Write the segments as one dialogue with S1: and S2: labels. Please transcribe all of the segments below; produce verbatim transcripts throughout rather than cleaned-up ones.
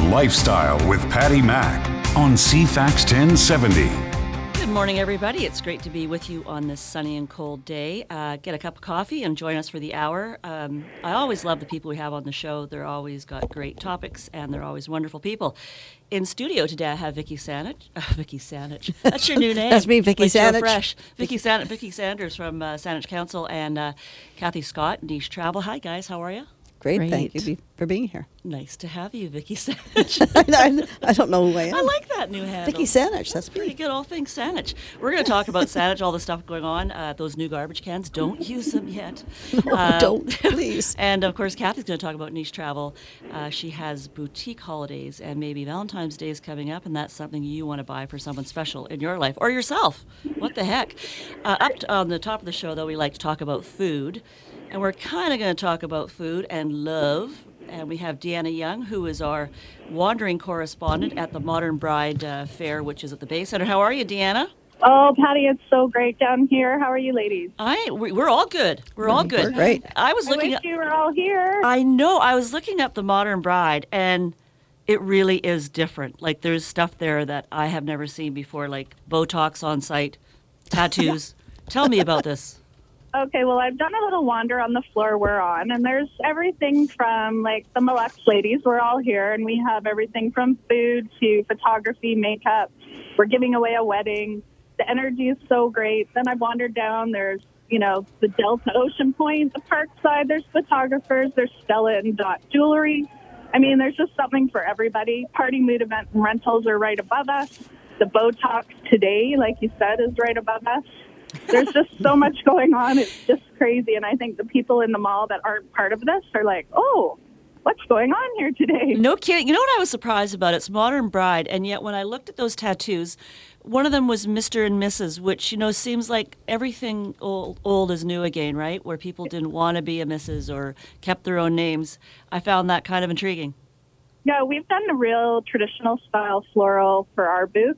S1: Lifestyle with Patty Mack on C FAX ten seventy.
S2: Good morning, everybody. It's great to be with you on this sunny and cold day. Uh, get a cup of coffee and join us for the hour. Um, I always love the people we have on the show. They're always got great topics, and they're always wonderful people. In studio today, I have Vicky Sanych. Uh, Vicky Sanych. That's your new name.
S3: That's me, Vicky
S2: like
S3: Sanych.
S2: Joe Fresh. Vicky, San- Vicky Sanders from uh, Sanych Council, and uh, Kathy Scott, Niche Travel. Hi, guys. How are you?
S3: Great,
S4: Great.
S3: thank you for being here.
S2: Nice to have you, Vicky Sanych.
S3: I, I don't know who I am.
S2: I like that new handle.
S3: Vicky Sanych, that's
S2: Pretty
S3: me.
S2: good, all things Sanych. We're going to talk about Sanych, all the stuff going on, uh, those new garbage cans. Don't use them yet.
S3: No,
S2: Uh,
S3: don't, please.
S2: And, of course, Kathy's going to talk about Niche Travel. Uh, she has boutique holidays, and maybe Valentine's Day is coming up, and that's something you want to buy for someone special in your life, or yourself. What the heck? Uh, up to, on the top of the show, though, we like to talk about food, and we're kind of going to talk about food and love. And we have Deanna Young, who is our wandering correspondent at the Modern Bride uh, Fair, which is at the Bay Center. How are you, Deanna?
S5: Oh, Patty, it's so great down here. How are you, ladies?
S2: I we- we're all good. We're all good.
S3: We're great.
S2: I was
S5: I
S2: looking
S5: wish
S2: at.
S5: you were all here.
S2: I know. I was looking up the Modern Bride, and it really is different. Like there's stuff there that I have never seen before, like Botox on site, tattoos. Tell me about this.
S5: Okay, well, I've done a little wander on the floor we're on, and there's everything from, like, the Malex ladies. We're all here, and we have everything from food to photography, makeup. We're giving away a wedding. The energy is so great. Then I wandered down. There's, you know, the Delta Ocean Point, the Parkside. There's photographers. There's Stella and Dot Jewelry. I mean, there's just something for everybody. Party, mood, event, and rentals are right above us. The Botox today, like you said, is right above us. There's just so much going on. It's just crazy. And I think the people in the mall that aren't part of this are like, oh, what's going on here today?
S2: No kidding. You know what I was surprised about? It's Modern Bride, and yet when I looked at those tattoos, one of them was Mister and Missus, which, you know, seems like everything old, old is new again, right? Where people didn't want to be a Missus or kept their own names. I found that kind of intriguing.
S5: Yeah, we've done a real traditional style floral for our booth.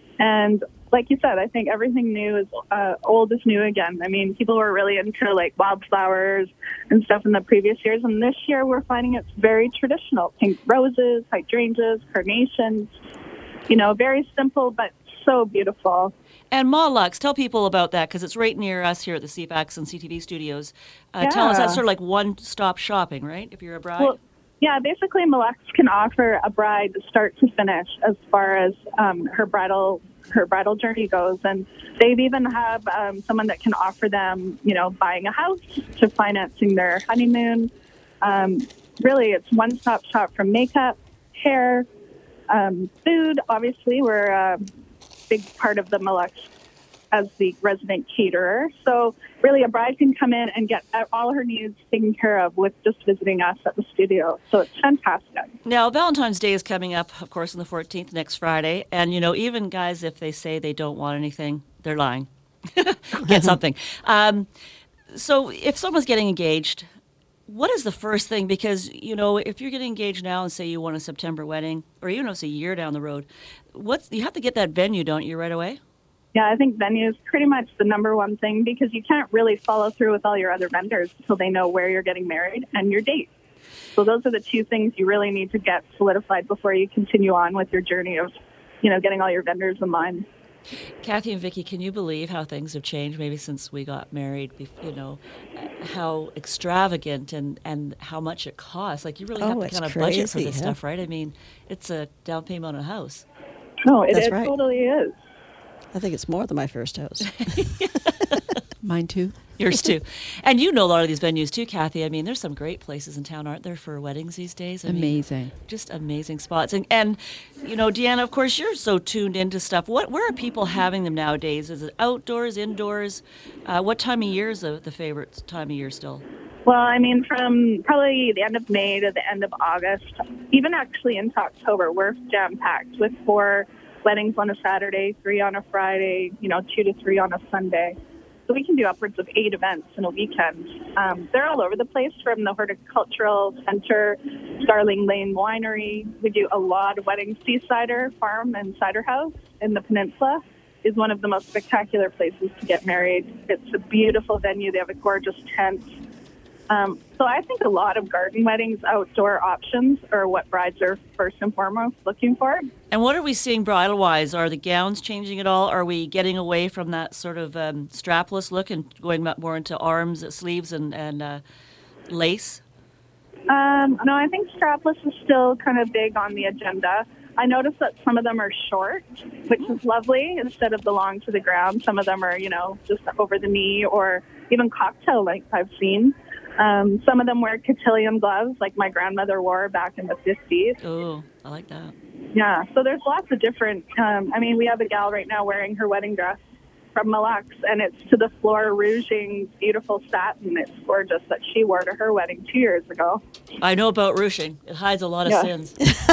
S5: And like you said, I think everything new is uh, old is new again. I mean, people were really into like wildflowers and stuff in the previous years. And this year we're finding it's very traditional. Pink roses, hydrangeas, carnations, you know, very simple, but so beautiful.
S2: And Mollux, tell people about that because it's right near us here at the C FAX and C T V studios. Uh,
S5: Yeah.
S2: Tell us, that's sort of like one-stop shopping, right, if you're a bride?
S5: Well, yeah, basically Malex can offer a bride start to finish as far as um, her bridal her bridal journey goes. And they've even have um, someone that can offer them, you know, buying a house to financing their honeymoon. Um, really, it's one-stop shop from makeup, hair, um, food. Obviously, we're a big part of the Malex as the resident caterer. So really a bride can come in and get all her needs taken care of with just visiting us at the studio. So it's fantastic.
S2: Now, Valentine's Day is coming up, of course, on the fourteenth, next Friday. And, you know, even guys, if they say they don't want anything, they're lying. Get something. Um, so if someone's getting engaged, what is the first thing? Because, you know, if you're getting engaged now and say you want a September wedding, or even if it's a year down the road, what's you have to get that venue, don't you, right away?
S5: Yeah, I think venue is pretty much the number one thing because you can't really follow through with all your other vendors until they know where you're getting married and your date. So those are the two things you really need to get solidified before you continue on with your journey of, you know, getting all your vendors in line.
S2: Kathy and Vicky, can you believe how things have changed maybe since we got married, you know, how extravagant and, and how much it costs? Like you really have
S3: Oh,
S2: to
S3: it's
S2: kind of budget for
S3: crazy,
S2: this
S3: yeah.
S2: stuff, right? I mean, it's a down payment on a house.
S5: No, it,
S3: That's
S5: it
S3: right.
S5: totally is.
S3: I think it's more than my first house.
S4: Mine too.
S2: Yours too. And you know a lot of these venues too, Kathy. I mean, there's some great places in town, aren't there, for weddings these days? I mean,
S4: Amazing.
S2: just amazing spots. And, and, you know, Deanna, of course, you're so tuned into stuff. What, where are people having them nowadays? Is it outdoors, indoors? Uh, what time of year is the, the favorite time of year still?
S5: Well, I mean, from probably the end of May to the end of August, even actually into October, we're jam-packed with four weddings on a Saturday, three on a Friday, you know, two to three on a Sunday. So we can do upwards of eight events in a weekend. Um, they're all over the place, from the Horticultural Center, Starling Lane Winery. We do a lot of weddings. Seasider Farm and Cider House in the Peninsula is one of the most spectacular places to get married. It's a beautiful venue. They have a gorgeous tent. Um, so I think a lot of garden weddings, outdoor options are what brides are first and foremost looking for.
S2: And what are we seeing bridal-wise? Are the gowns changing at all? Are we getting away from that sort of um, strapless look and going more into arms, sleeves, and, and uh, lace?
S5: Um, no, I think strapless is still kind of big on the agenda. I noticed that some of them are short, which is lovely, instead of the long to the ground. Some of them are, you know, just over the knee or even cocktail length I've seen. Um, some of them wear cotillion gloves like my grandmother wore back in the fifties.
S2: Oh, I like that.
S5: Yeah, so there's lots of different, um, I mean, we have a gal right now wearing her wedding dress from Mille Lacs, and it's to the floor rouging beautiful satin. It's gorgeous that she wore to her wedding two years ago.
S2: I know about ruching. It hides a lot of
S5: Yeah.
S2: sins.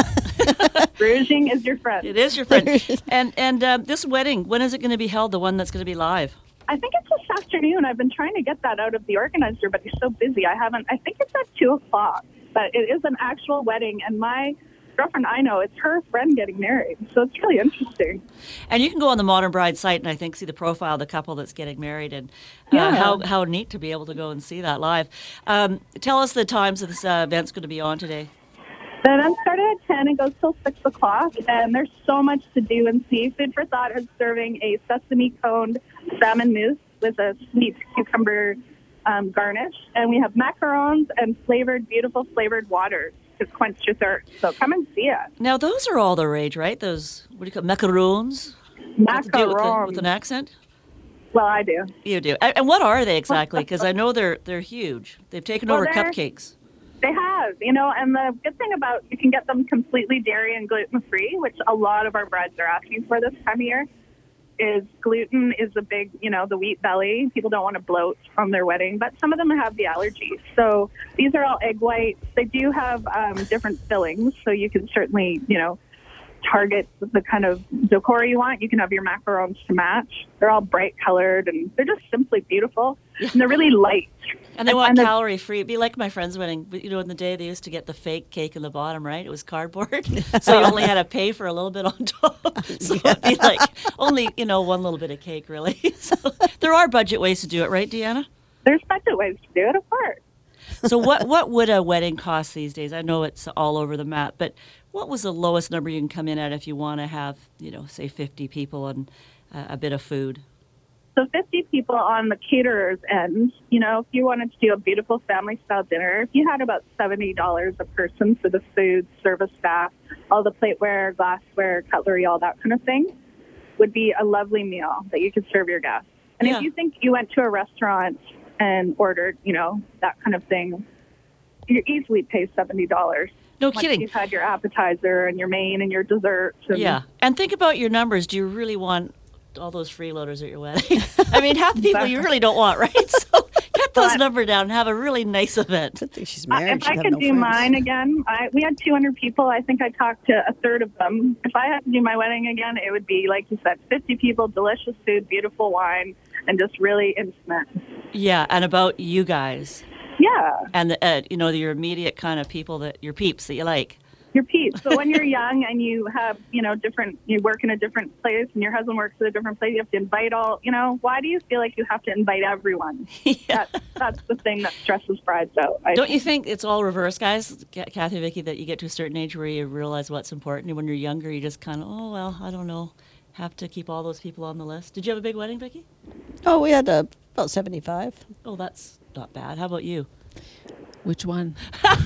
S5: Rouging is your friend.
S2: It is your friend. And and um, this wedding, when is it going to be held, the one that's going to be live?
S5: I think it's this afternoon. I've been trying to get that out of the organizer, but he's so busy. I haven't. I think it's at two o'clock, but it is an actual wedding, and my girlfriend I know, it's her friend getting married, so it's really interesting.
S2: And you can go on the Modern Bride site and I think see the profile of the couple that's getting married, and uh,
S5: Yeah.
S2: how how neat to be able to go and see that live. Um, tell us the times that this uh, event's going to be on today.
S5: The event started at ten and goes till six o'clock, and there's so much to do and see. Food for Thought is serving a sesame coned salmon mousse with a sweet cucumber um, garnish, and we have macarons and flavored, beautiful flavored waters to quench your thirst. So come and see it.
S2: Now those are all the rage, right? Those, what do you call it, macaroons? Have to do it with, the,
S5: Macarons.
S2: with an accent?
S5: Well, I do.
S2: You do. And and what are they exactly? Because I know they're they're huge. They've taken
S5: Well,
S2: over
S5: they're-
S2: cupcakes.
S5: They have, you know, and the good thing about you can get them completely dairy and gluten-free, which a lot of our brides are asking for this time of year, is gluten is a big, you know, the wheat belly. People don't want to bloat from their wedding, but some of them have the allergies. So these are all egg whites. They do have um, different fillings, so you can certainly, you know, target the kind of decor you want. You can have your macarons to match. They're all bright colored, and they're just simply beautiful, and they're really light.
S2: And they want
S5: and the-
S2: calorie free. It'd be like my friend's wedding. But, you know, in the day they used to get the fake cake in the bottom, right? It was cardboard. So you only had to pay for a little bit on top. So it'd be like only, you know, one little bit of cake, really. So there are budget ways to do it, right, Deanna?
S5: There's budget ways to do it, of course.
S2: So what, what would a wedding cost these days? I know it's all over the map, but what was the lowest number you can come in at if you want to have, you know, say fifty people and uh, a bit of food?
S5: So fifty people on the caterer's end, you know, if you wanted to do a beautiful family-style dinner, if you had about seventy dollars a person for the food, service staff, all the plateware, glassware, cutlery, all that kind of thing, would be a lovely meal that you could serve your guests. And
S2: Yeah.
S5: if you think you went to a restaurant and ordered, you know, that kind of thing, you easily pay seventy dollars.
S2: No
S5: Once
S2: kidding.
S5: you've had your appetizer and your main and your desserts. And
S2: Yeah. And think about your numbers. Do you really want all those freeloaders at your wedding? I mean, half the people you really don't want, right? So get those
S5: But-
S2: numbers down and have a really nice event.
S3: I think she's
S5: Uh,
S3: married.
S5: if
S3: She'd
S5: I
S3: have
S5: could
S3: no
S5: do
S3: friends.
S5: mine again, I, we had two hundred people. I think I talked to a third of them. If I had to do my wedding again, it would be, like you said, fifty people, delicious food, beautiful wine, and just really intimate.
S2: Yeah. And about you guys
S5: Yeah,
S2: and, the, uh, you know, your immediate kind of people, that your peeps that you like.
S5: your peeps. So when you're young and you have, you know, different, you work in a different place and your husband works at a different place, you have to invite all, you know, why do you feel like you have to invite everyone?
S2: Yeah.
S5: That, that's the thing that stresses brides out. I
S2: Don't you think it's all reverse, guys? Ca- Kathy, Vicky, that you get to a certain age where you realize what's important, and when you're younger, you just kind of, oh well, I don't know, have to keep all those people on the list. Did you have a big wedding, Vicky?
S3: Oh, we had uh, about seventy-five.
S2: Oh, that's not bad. How about you?
S4: Which one?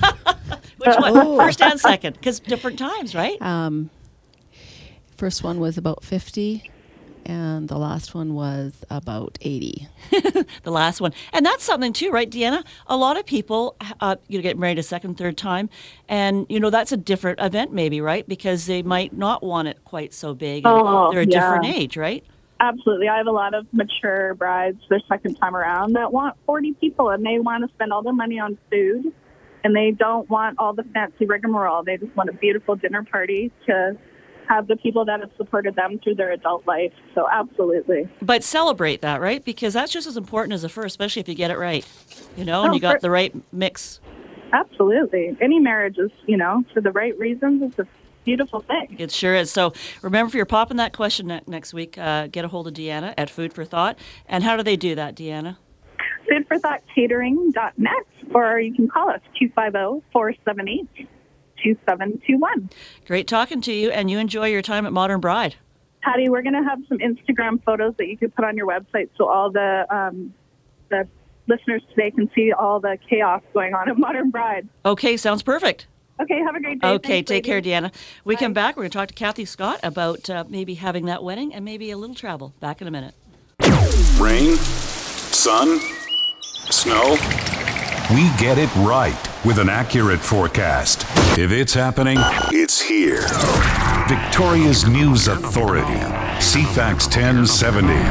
S2: Which one?
S3: Oh.
S2: First and second, because different times, right?
S4: Um, first one was about fifty, and the last one was about eighty.
S2: The last one, and that's something too, right, Deanna? A lot of people, uh, you get married a second, third time, and you know that's a different event, maybe, right? Because they might not want it quite so big. And
S5: Oh,
S2: they're a
S5: yeah.
S2: different age, right?
S5: Absolutely. I have a lot of mature brides their second time around that want forty people, and they want to spend all their money on food, and they don't want all the fancy rigmarole. They just want a beautiful dinner party to have the people that have supported them through their adult life. So absolutely.
S2: But celebrate that, right? Because that's just as important as the first, especially if you get it right. You know, and
S5: Oh,
S2: you got
S5: for-
S2: the right mix.
S5: Absolutely. Any marriage is, you know, for the right reasons, it's a beautiful thing.
S2: It sure is. So remember, if you're popping that question ne- next week, uh, get a hold of Deanna at Food for Thought. And how do they do that, Deanna?
S5: food for thought catering dot net, or you can call us two five zero, four seven eight, two seven two one.
S2: Great talking to you, and you enjoy your time at Modern Bride.
S5: Patty, we're going to have some Instagram photos that you could put on your website so all the um, the listeners today can see all the chaos going on at Modern Bride.
S2: Okay, sounds perfect.
S5: Okay, have a great day.
S2: Okay,
S5: Thanks,
S2: take
S5: ladies.
S2: care, Deanna. We
S5: Bye.
S2: come back, we're going to talk to Kathy Scott about uh, maybe having that wedding and maybe a little travel. Back in a minute.
S1: Rain, sun, snow. We get it right with an accurate forecast. If it's happening, it's here. Victoria's News Authority, C FAX ten seventy.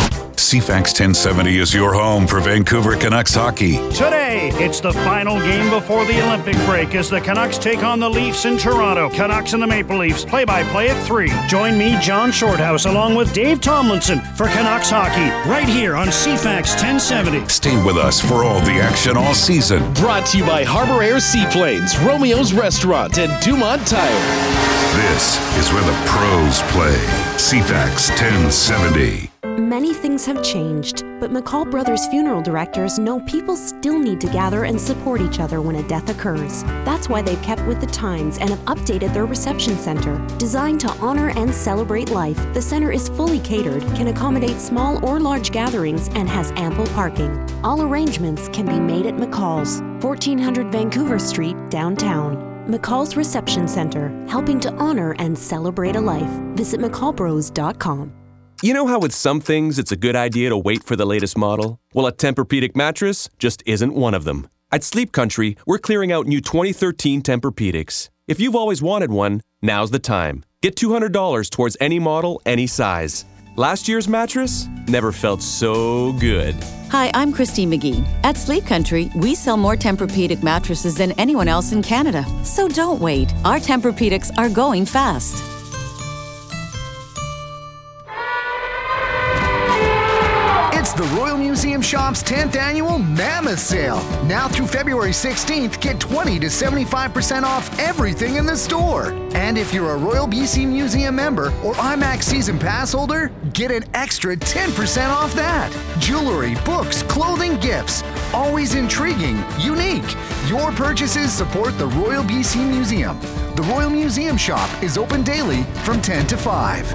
S1: C FAX ten seventy is your home for Vancouver Canucks hockey.
S6: Today, it's the final game before the Olympic break as the Canucks take on the Leafs in Toronto. Canucks and the Maple Leafs, play-by-play at three. Join me, John Shorthouse, along with Dave Tomlinson for Canucks hockey, right here on C FAX ten seventy.
S1: Stay with us for all the action all season.
S7: Brought to you by Harbor Air Seaplanes, Romeo's Restaurant, and Dumont Tire.
S1: This is where the pros play. C FAX ten seventy.
S8: Many things have changed, but McCall Brothers funeral directors know people still need to gather and support each other when a death occurs. That's why they've kept with the times and have updated their reception center. Designed to honor and celebrate life, the center is fully catered, can accommodate small or large gatherings, and has ample parking. All arrangements can be made at McCall's, fourteen hundred Vancouver Street, downtown. McCall's Reception Center, helping to honor and celebrate a life. Visit mccall bros dot com.
S9: You know how with some things it's a good idea to wait for the latest model? Well, a Tempur-Pedic mattress just isn't one of them. At Sleep Country, we're clearing out new twenty thirteen Tempur-Pedics. If you've always wanted one, now's the time. Get two hundred dollars towards any model, any size. Last year's mattress never felt so good.
S10: Hi, I'm Christine McGee. At Sleep Country, we sell more Tempur-Pedic mattresses than anyone else in Canada. So don't wait. Our Tempur-Pedics are going fast.
S11: It's the Royal Museum Shop's tenth Annual Mammoth Sale. Now through February sixteenth, get twenty to seventy-five percent off everything in the store. And if you're a Royal B C Museum member or IMAX Season Pass holder, get an extra ten percent off that. Jewelry, books, clothing, gifts. Always intriguing, unique. Your purchases support the Royal B C Museum. The Royal Museum Shop is open daily from ten to five.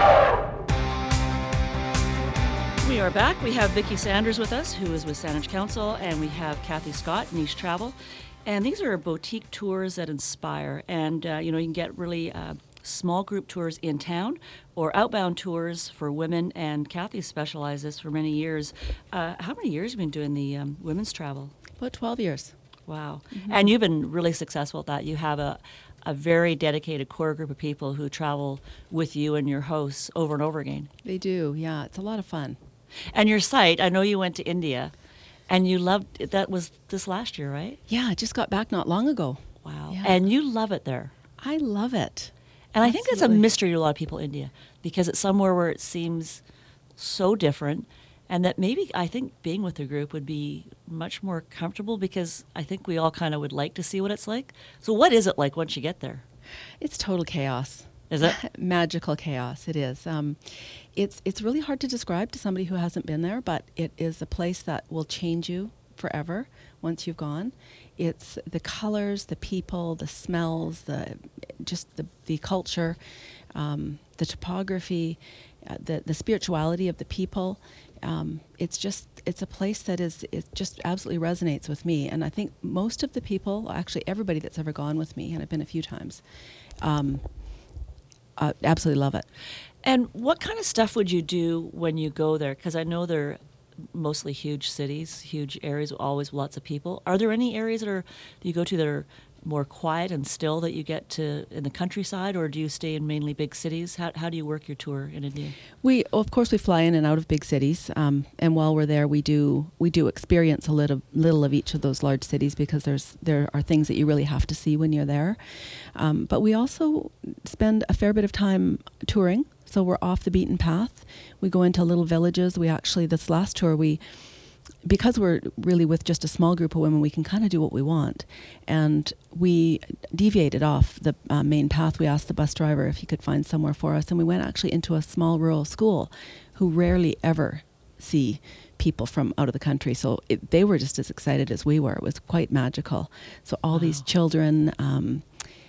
S2: We are back. We have Vicki Sanders with us, who is with Saanich Council, and we have Kathy Scott, Niche Travel. And these are boutique tours that inspire. And, uh, you know, you can get really uh, small group tours in town or outbound tours for women. And Kathy specializes for many years. Uh, how many years have you been doing the um, women's travel?
S4: About twelve years.
S2: Wow.
S4: Mm-hmm.
S2: And you've been really successful at that. You have a, a very dedicated core group of people who travel with you and your hosts over and over again.
S4: They do, yeah. It's a lot of fun.
S2: And your site, I know you went to India, and you loved it. That was this last year, right?
S4: Yeah, I just got back not long ago.
S2: Wow.
S4: Yeah.
S2: And you love it there.
S4: I love it.
S2: And I think that's a
S4: Absolutely.
S2: mystery to a lot of people in India, because it's somewhere where it seems so different, and that maybe I think being with the group would be much more comfortable, because I think we all kind of would like to see what it's like. So what is it like once you get there?
S4: It's total chaos.
S2: Is it?
S4: Magical chaos, it is. Um, it's it's really hard to describe to somebody who hasn't been there, but it is a place that will change you forever once you've gone. It's the colors, the people, the smells, the just the, the culture, um, the topography, uh, the, the spirituality of the people. Um, it's just, it's a place that is, it just absolutely resonates with me. And I think most of the people, actually everybody that's ever gone with me, and I've been a few times, um, uh, absolutely love it.
S2: And what kind of stuff would you do when you go there? Because I know they're mostly huge cities, huge areas, always lots of people. Are there any areas that are that you go to that are more quiet and still that you get to in the countryside, or do you stay in mainly big cities? How how do you work your tour in India?
S4: We of course we fly in and out of big cities, um, and while we're there, we do we do experience a little little of each of those large cities, because there's there are things that you really have to see when you're there. Um, but we also spend a fair bit of time touring. So we're off the beaten path. We go into little villages. We actually, this last tour, we, because we're really with just a small group of women, we can kind of do what we want. And we deviated off the uh, main path. We asked the bus driver if he could find somewhere for us. And we went actually into a small rural school who rarely ever see people from out of the country. So it, they were just as excited as we were. It was quite magical. So all wow. these children, um,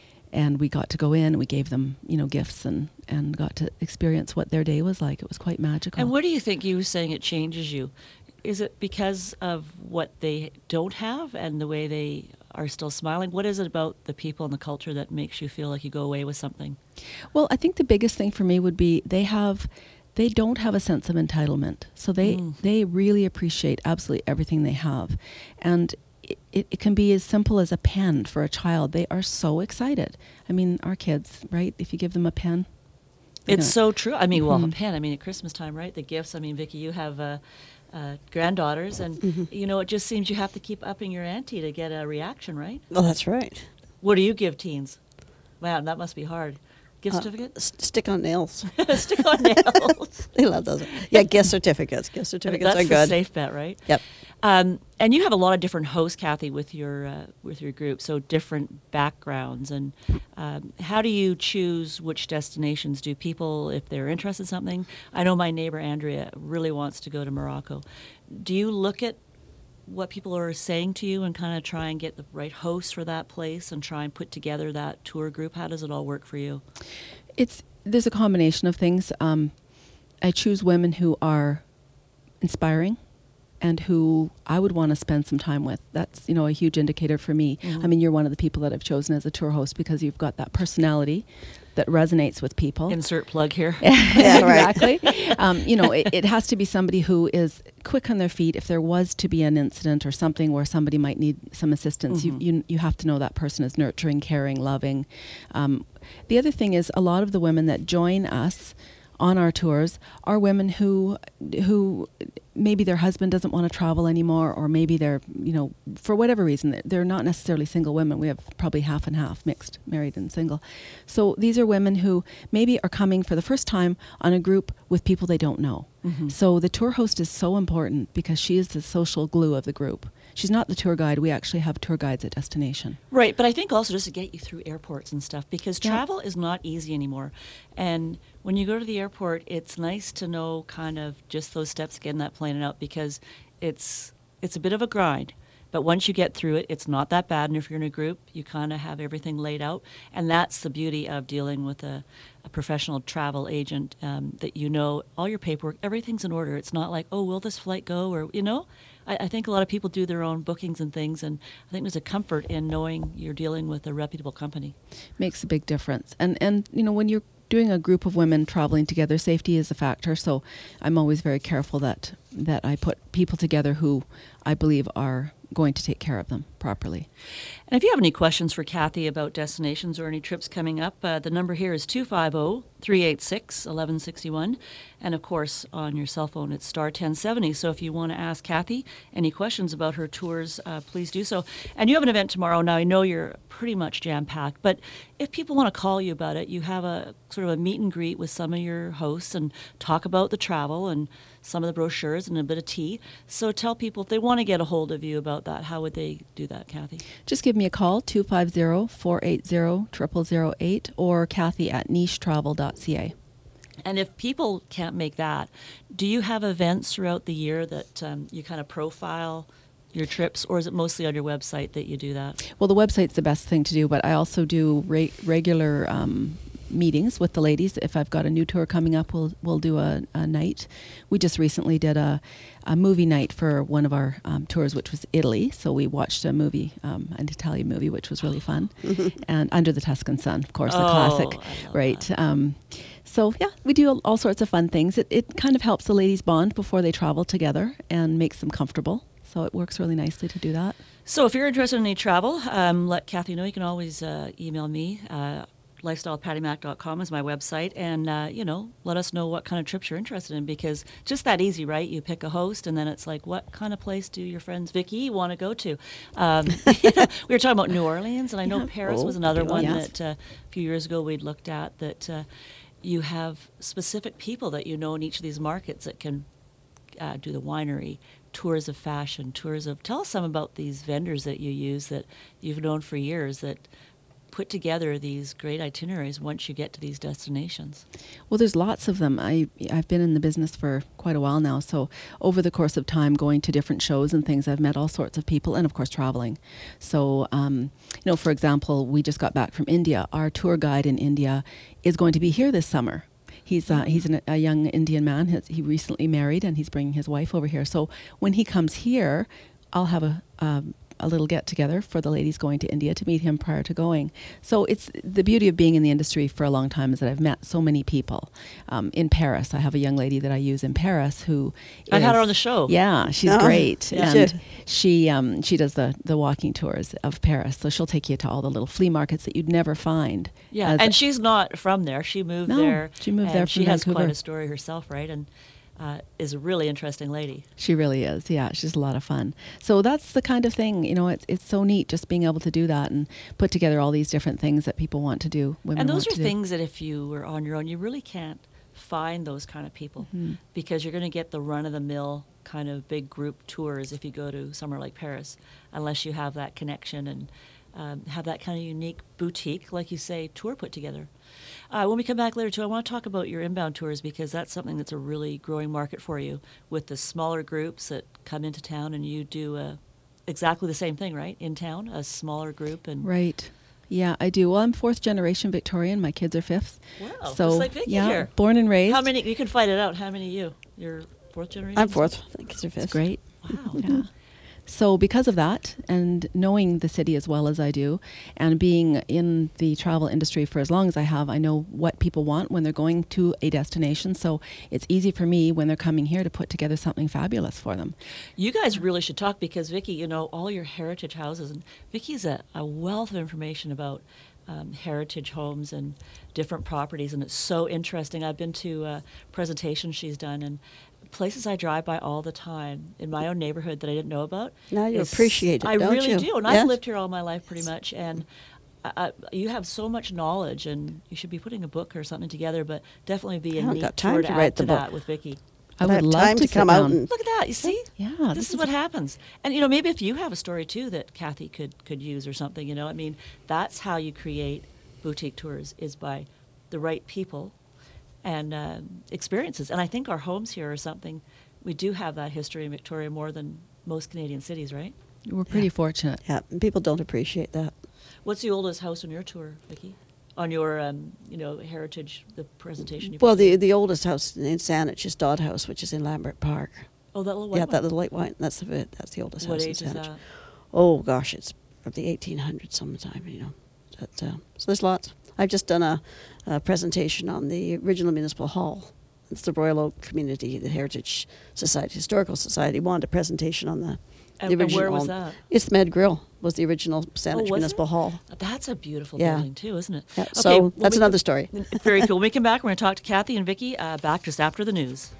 S4: and we got to go in and we gave them, you know, gifts and, and got to experience what their day was like. It was quite magical.
S2: And what do you think you were saying it changes you? Is it because of what they don't have and the way they are still smiling? What is it about the people and the culture that makes you feel like you go away with something?
S4: Well, I think the biggest thing for me would be they have, they don't have a sense of entitlement. So they, mm. they really appreciate absolutely everything they have. And it, it, it can be as simple as a pen for a child. They are so excited. I mean, our kids, right? If you give them a pen.
S2: It's so true. I mean, mm-hmm. well, a pen, I mean, at Christmas time, right? The gifts. I mean, Vicki, you have uh, uh, granddaughters, and, mm-hmm. you know, it just seems you have to keep upping your ante to get a reaction, right?
S3: Well, that's right.
S2: What do you give teens? Wow, that must be hard. Gift
S3: uh,
S2: certificate?
S3: St- stick on nails.
S2: Stick on nails.
S3: They love those. Yeah, gift certificates. Gift certificates
S2: That's
S3: are good.
S2: That's a safe bet, right?
S3: Yep.
S2: Um, and you have a lot of different hosts, Kathy, with your uh, with your group, so different backgrounds. And um, how do you choose which destinations? Do people, if they're interested in something? I know my neighbor, Andrea, really wants to go to Morocco. Do you look at what people are saying to you and kind of try and get the right host for that place and try and put together that tour group? How does it all work for you?
S4: It's there's a combination of things. Um, I choose women who are inspiring and who I would want to spend some time with. That's, you know, a huge indicator for me. Mm-hmm. I mean, you're one of the people that I've chosen as a tour host because you've got that personality that resonates with people.
S2: Insert plug here.
S4: Yeah, exactly. um, you know, it, it has to be somebody who is quick on their feet. If there was to be an incident or something where somebody might need some assistance, mm-hmm. you, you you have to know that person is nurturing, caring, loving. Um, the other thing is a lot of the women that join us on our tours are women who who maybe their husband doesn't want to travel anymore, or maybe they're, you know, for whatever reason, they're not necessarily single women. We have probably half and half, mixed, married and single. So these are women who maybe are coming for the first time on a group with people they don't know. Mm-hmm. So the tour host is so important because she is the social glue of the group. She's not the tour guide. We actually have tour guides at destination.
S2: Right, but I think also just to get you through airports and stuff, because yeah. travel is not easy anymore. And when you go to the airport, it's nice to know kind of just those steps, getting that plane and out, because it's it's a bit of a grind. But once you get through it, it's not that bad. And if you're in a group, you kind of have everything laid out. And that's the beauty of dealing with a, a professional travel agent, um, that you know all your paperwork, everything's in order. It's not like, oh, will this flight go? Or, you know, I, I think a lot of people do their own bookings and things. And I think there's a comfort in knowing you're dealing with a reputable company.
S4: Makes a big difference. And, and you know, when you're doing a group of women traveling together, safety is a factor. So I'm always very careful that, that I put people together who I believe are going to take care of them properly.
S2: And if you have any questions for Kathy about destinations or any trips coming up, uh, the number here is two five zero, three eight six, one one six one. And of course, on your cell phone, it's star ten seventy. So if you want to ask Kathy any questions about her tours, uh, please do so. And you have an event tomorrow. Now, I know you're pretty much jam-packed, but if people want to call you about it, you have a sort of a meet and greet with some of your hosts and talk about the travel and some of the brochures and a bit of tea. So tell people if they want to get a hold of you about that, how would they do that, Kathy?
S4: Just give me a call, two five zero, four eight zero, zero zero zero eight, or Kathy at niche travel dot c a.
S2: And if people can't make that, do you have events throughout the year that um, you kind of profile your trips, or is it mostly on your website that you do that?
S4: Well, the website's the best thing to do, but I also do re- regular um, meetings with the ladies. If I've got a new tour coming up, we'll we'll do a, a night. We just recently did a, a movie night for one of our um, tours, which was Italy. So we watched a movie, um, an Italian movie, which was really fun. And Under the Tuscan Sun, of course,
S2: oh,
S4: the classic, right? Um, so yeah, we do all sorts of fun things. It it kind of helps the ladies bond before they travel together and makes them comfortable. So it works really nicely to do that.
S2: So if you're interested in any travel, um, let Kathy know. You can always uh, email me. Uh, lifestyle patty mac dot com is my website, and uh, you know, let us know what kind of trips you're interested in, because just that easy, right? You pick a host, and then it's like, what kind of place do your friends Vicki want to go to? Um, you know, we were talking about New Orleans, and I know yeah. Paris oh, was another one yes. that uh, a few years ago we'd looked at. That uh, you have specific people that you know in each of these markets that can uh, do the winery, tours of fashion, tours of. Tell us some about these vendors that you use that you've known for years that put together these great itineraries once you get to these destinations?
S4: Well, there's lots of them. I, I've been in the business for quite a while now, so over the course of time, going to different shows and things, I've met all sorts of people, and of course traveling. So, um, you know, for example, we just got back from India. Our tour guide in India is going to be here this summer. He's uh, he's an, a young Indian man. He's, he recently married, and he's bringing his wife over here. So when he comes here, I'll have a um, a little get together for the ladies going to India to meet him prior to going. So it's the beauty of being in the industry for a long time is that I've met so many people. Um, in Paris, I have a young lady that I use in Paris who
S2: I
S4: is,
S2: had her on the show.
S4: Yeah, she's
S3: Oh,
S4: great,
S3: yeah.
S4: and she um, she does the the walking tours of Paris. So she'll take you to all the little flea markets that you'd never find.
S2: Yeah,
S4: as-
S2: and she's not from there. She moved
S4: No,
S2: there.
S4: she moved
S2: and
S4: there
S2: She
S4: from
S2: has
S4: Vancouver.
S2: quite a story herself, right? And uh, is a really interesting lady.
S4: She really is. Yeah, she's a lot of fun. So that's the kind of thing, you know, it's it's so neat just being able to do that and put together all these different things that people want to do. Women
S2: And those
S4: want
S2: are
S4: to
S2: things that if you were on your own, you really can't find those kind of people
S4: Mm-hmm.
S2: because you're going to get the run-of-the-mill kind of big group tours if you go to somewhere like Paris, unless you have that connection and um, have that kind of unique boutique, like you say, tour put together. Uh, when we come back later, too, I want to talk about your inbound tours because that's something that's a really growing market for you with the smaller groups that come into town, and you do uh, exactly the same thing, right, in town, a smaller group. And
S4: Right. Yeah, I do. Well, I'm fourth generation Victorian. My kids are fifth.
S2: Wow,
S4: so
S2: just like Vicky
S4: yeah,
S2: here.
S4: born and raised.
S2: How many? You can fight it out. How many you? You're fourth generation?
S3: I'm fourth. I think it's your fifth.
S4: It's great.
S2: Wow.
S4: Yeah. So because of that, and knowing the city as well as I do, and being in the travel industry for as long as I have, I know what people want when they're going to a destination. So it's easy for me when they're coming here to put together something fabulous for them.
S2: You guys really should talk because, Vicky, you know, all your heritage houses, and Vicky's a, a wealth of information about um, heritage homes and different properties, and it's so interesting. I've been to uh, presentations she's done, and places I drive by all the time in my own neighborhood that I didn't know about.
S3: Now you
S2: is-
S3: appreciate it,
S2: I
S3: don't
S2: really
S3: you?
S2: do, and
S3: Yes.
S2: I've lived here all my life pretty much, and I, I, you have so much knowledge, and you should be putting a book or something together, but definitely be
S3: I
S2: a
S3: haven't
S2: neat
S3: got time
S2: tour
S3: to
S2: to
S3: write
S2: add
S3: the
S2: to
S3: book.
S2: that with Vicky.
S4: I
S3: I
S4: would
S3: have
S4: love
S3: time
S4: to,
S3: to
S4: sit
S3: come out
S4: down.
S3: and
S2: Look at that, you see?
S4: Yeah,
S2: This,
S4: this
S2: is,
S4: is
S2: what
S4: a-
S2: happens. And, you know, maybe if you have a story, too, that Kathy could, could use or something, you know, I mean, that's how you create boutique tours is by the right people and uh, experiences. And I think our homes here are something, we do have that history in Victoria more than most Canadian cities, right?
S4: We're pretty fortunate.
S3: yeah, and people don't appreciate that.
S2: What's the oldest house on your tour, Vicki? On your, um, you know, heritage, the presentation you
S3: Well,
S2: put
S3: the the oldest house in Saanich is Dodd House, which is in Lambert Park.
S2: Oh, that little white
S3: yeah,
S2: one?
S3: that little white one. That's the that's the oldest
S2: What
S3: house
S2: age
S3: in
S2: is
S3: Saanich.
S2: that?
S3: Oh gosh, it's from the eighteen hundreds sometime. You know, but, uh, so there's lots. I've just done a, a presentation on the original municipal hall. It's the Royal Oak Community, the Heritage Society, Historical Society wanted a presentation on the,
S2: And-
S3: the
S2: and
S3: original.
S2: where was that?
S3: It's Med Grill was the original
S2: Oh,
S3: Saanich
S2: was
S3: Municipal
S2: it?
S3: Hall.
S2: That's a beautiful
S3: Yeah.
S2: building, too, isn't it?
S3: Yeah,
S2: Okay,
S3: so
S2: when
S3: that's
S2: we
S3: another
S2: come-
S3: story.
S2: Very cool. When we come back, we're going to talk to Kathy and Vicki uh, back just after the news.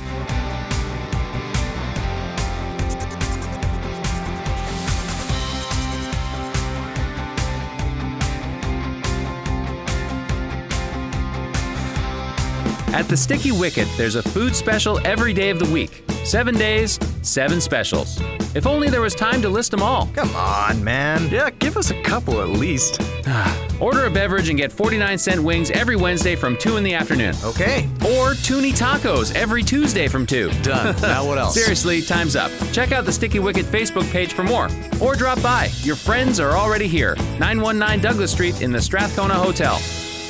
S12: At the Sticky Wicket, there's a food special every day of the week. Seven days, seven specials. If only there was time to list them all.
S13: Come on, man. Yeah, give us a couple at least.
S12: Order a beverage and get forty-nine cent wings every Wednesday from two in the afternoon.
S13: Okay.
S12: Or Toonie Tacos every Tuesday from two.
S13: Done. Now what else?
S12: Seriously, time's up. Check out the Sticky Wicket Facebook page for more. Or drop by. Your friends are already here. nine one nine Douglas Street in the Strathcona Hotel.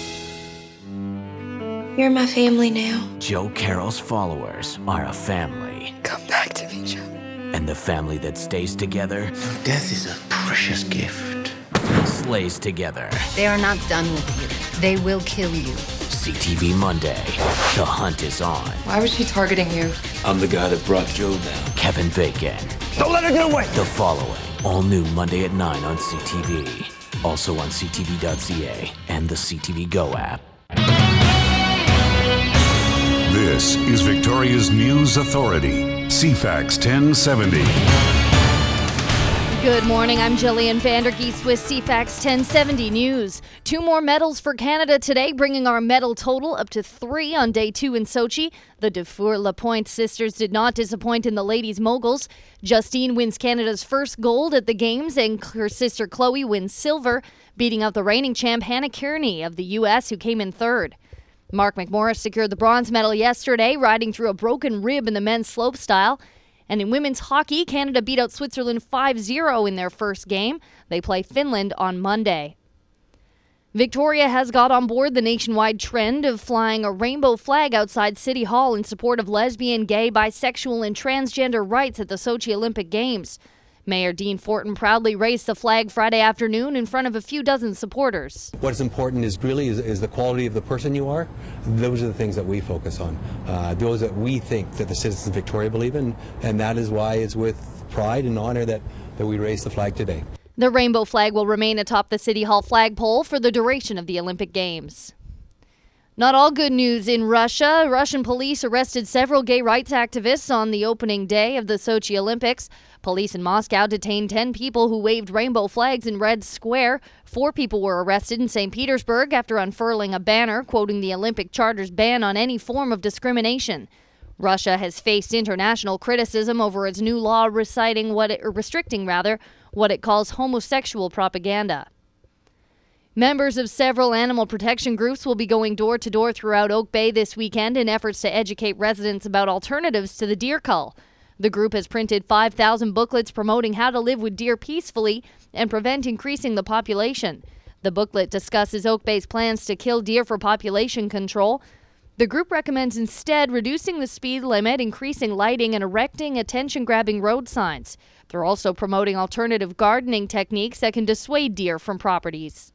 S14: You're my family now.
S15: Joe Carroll's followers are a family.
S14: Come back to me, Joe.
S15: And the family that stays together
S16: Death is a precious gift.
S15: slays together.
S17: They are not done with you. They will kill you.
S15: C T V Monday. The hunt is on.
S14: Why was she targeting you?
S16: I'm the guy that brought Joe down.
S15: Kevin Bacon.
S16: Don't let her get away!
S15: The Following. All new Monday at nine on C T V. Also on C T V dot C A and the C T V Go app.
S1: This is Victoria's News Authority, C FAX ten seventy.
S18: Good morning, I'm Jillian Vandergeest with C FAX ten seventy News. Two more medals for Canada today, bringing our medal total up to three on day two in Sochi. The Dufour-Lapointe sisters did not disappoint in the ladies' moguls. Justine wins Canada's first gold at the Games, and her sister Chloe wins silver, beating out the reigning champ Hannah Kearney of the U S, who came in third. Mark McMorris secured the bronze medal yesterday, riding through a broken rib in the men's slopestyle. And in women's hockey, Canada beat out Switzerland five zero in their first game. They play Finland on Monday. Victoria has got on board the nationwide trend of flying a rainbow flag outside City Hall in support of lesbian, gay, bisexual, and transgender rights at the Sochi Olympic Games. Mayor Dean Fortin proudly raised the flag Friday afternoon in front of a few dozen supporters.
S19: What's important is really is, is the quality of the person you are. Those are the things that we focus on. Uh, those that we think that the citizens of Victoria believe in, and that is why it's with pride and honor that, that we raise the flag today.
S18: The rainbow flag will remain atop the City Hall flagpole for the duration of the Olympic Games. Not all good news in Russia. Russian police arrested several gay rights activists on the opening day of the Sochi Olympics. Police in Moscow detained ten people who waved rainbow flags in Red Square. Four people were arrested in Saint Petersburg after unfurling a banner quoting the Olympic Charter's ban on any form of discrimination. Russia has faced international criticism over its new law reciting what it, or restricting rather, what it calls homosexual propaganda. Members of several animal protection groups will be going door to door throughout Oak Bay this weekend in efforts to educate residents about alternatives to the deer cull. The group has printed five thousand booklets promoting how to live with deer peacefully and prevent increasing the population. The booklet discusses Oak Bay's plans to kill deer for population control. The group recommends instead reducing the speed limit, increasing lighting, and erecting attention-grabbing road signs. They're also promoting alternative gardening techniques that can dissuade deer from properties.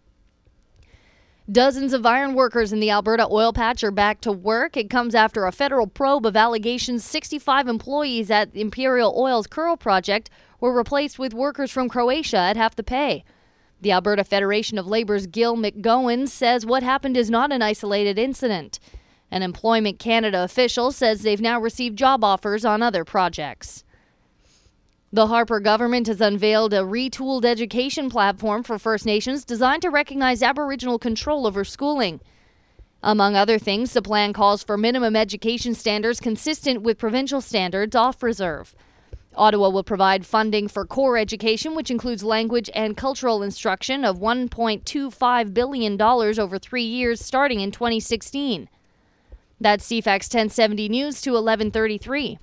S18: Dozens of iron workers in the Alberta oil patch are back to work. It comes after a federal probe of allegations sixty-five employees at Imperial Oil's Curl project were replaced with workers from Croatia at half the pay. The Alberta Federation of Labor's Gil McGowan says what happened is not an isolated incident. An Employment Canada official says they've now received job offers on other projects. The Harper government has unveiled a retooled education platform for First Nations designed to recognize Aboriginal control over schooling. Among other things, the plan calls for minimum education standards consistent with provincial standards off reserve. Ottawa will provide funding for core education, which includes language and cultural instruction, of one point two five billion dollars over three years starting in twenty sixteen. That's C FAX ten seventy News to eleven thirty-three.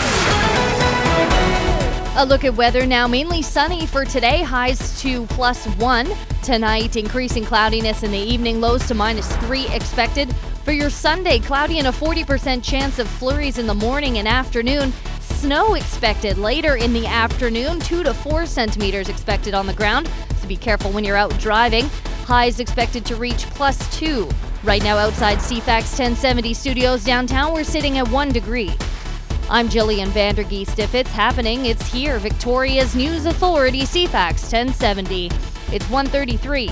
S18: A look at weather now. Mainly sunny for today. Highs to plus one. Tonight, increasing cloudiness in the evening. Lows to minus three expected. For your Sunday, cloudy and a forty percent chance of flurries in the morning and afternoon. Snow expected later in the afternoon. Two to four centimeters expected on the ground. So be careful when you're out driving. Highs expected to reach plus two. Right now outside C FAX ten seventy studios downtown, we're sitting at one degree. I'm Jillian Vandergeest. If it's happening, it's here. Victoria's News Authority, C FAX ten seventy. It's one thirty-three.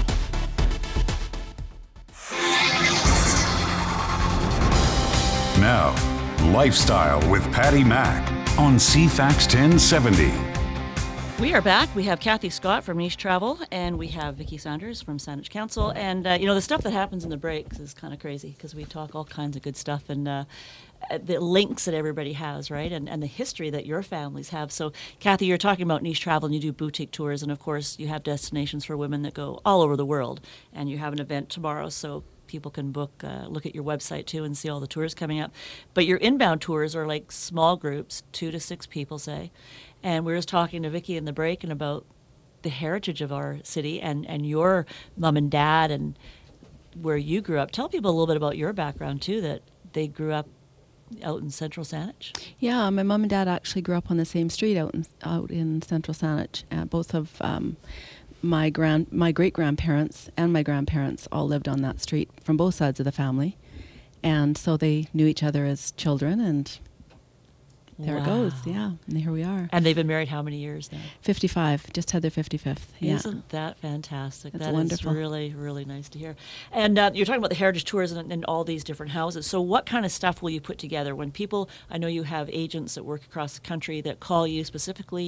S1: Now, Lifestyle with Patty Mack on C FAX ten seventy.
S2: We are back. We have Kathy Scott from Niche Travel, and we have Vicki Saunders from Saanich Council. And, uh, you know, the stuff that happens in the breaks is kind of crazy because we talk all kinds of good stuff and uh, the links that everybody has, right, and, and the history that your families have. So, Kathy, you're talking about Niche Travel, and you do boutique tours, and, of course, you have destinations for women that go all over the world. And you have an event tomorrow, so people can book, uh, look at your website, too, and see all the tours coming up. But your inbound tours are like small groups, two to six people, say. And we were just talking to Vicki in the break and about the heritage of our city and, and your mom and dad and where you grew up. Tell people a little bit about your background, too, that they grew up out in Central Saanich.
S4: Yeah, my mom and dad actually grew up on the same street out in, out in Central Saanich. Uh, both of um, my grand, my great-grandparents and my grandparents all lived on that street from both sides of the family. And so they knew each other as children, and there wow. it goes, yeah. And here we are.
S2: And they've been married how many years now?
S4: fifty-five. Just had their fifty-fifth. Yeah.
S2: Isn't that fantastic?
S4: That's
S2: that
S4: wonderful.
S2: Is really, really nice to hear. And uh, you're talking about the heritage tours and, and all these different houses. So what kind of stuff will you put together when people, I know you have agents that work across the country that call you specifically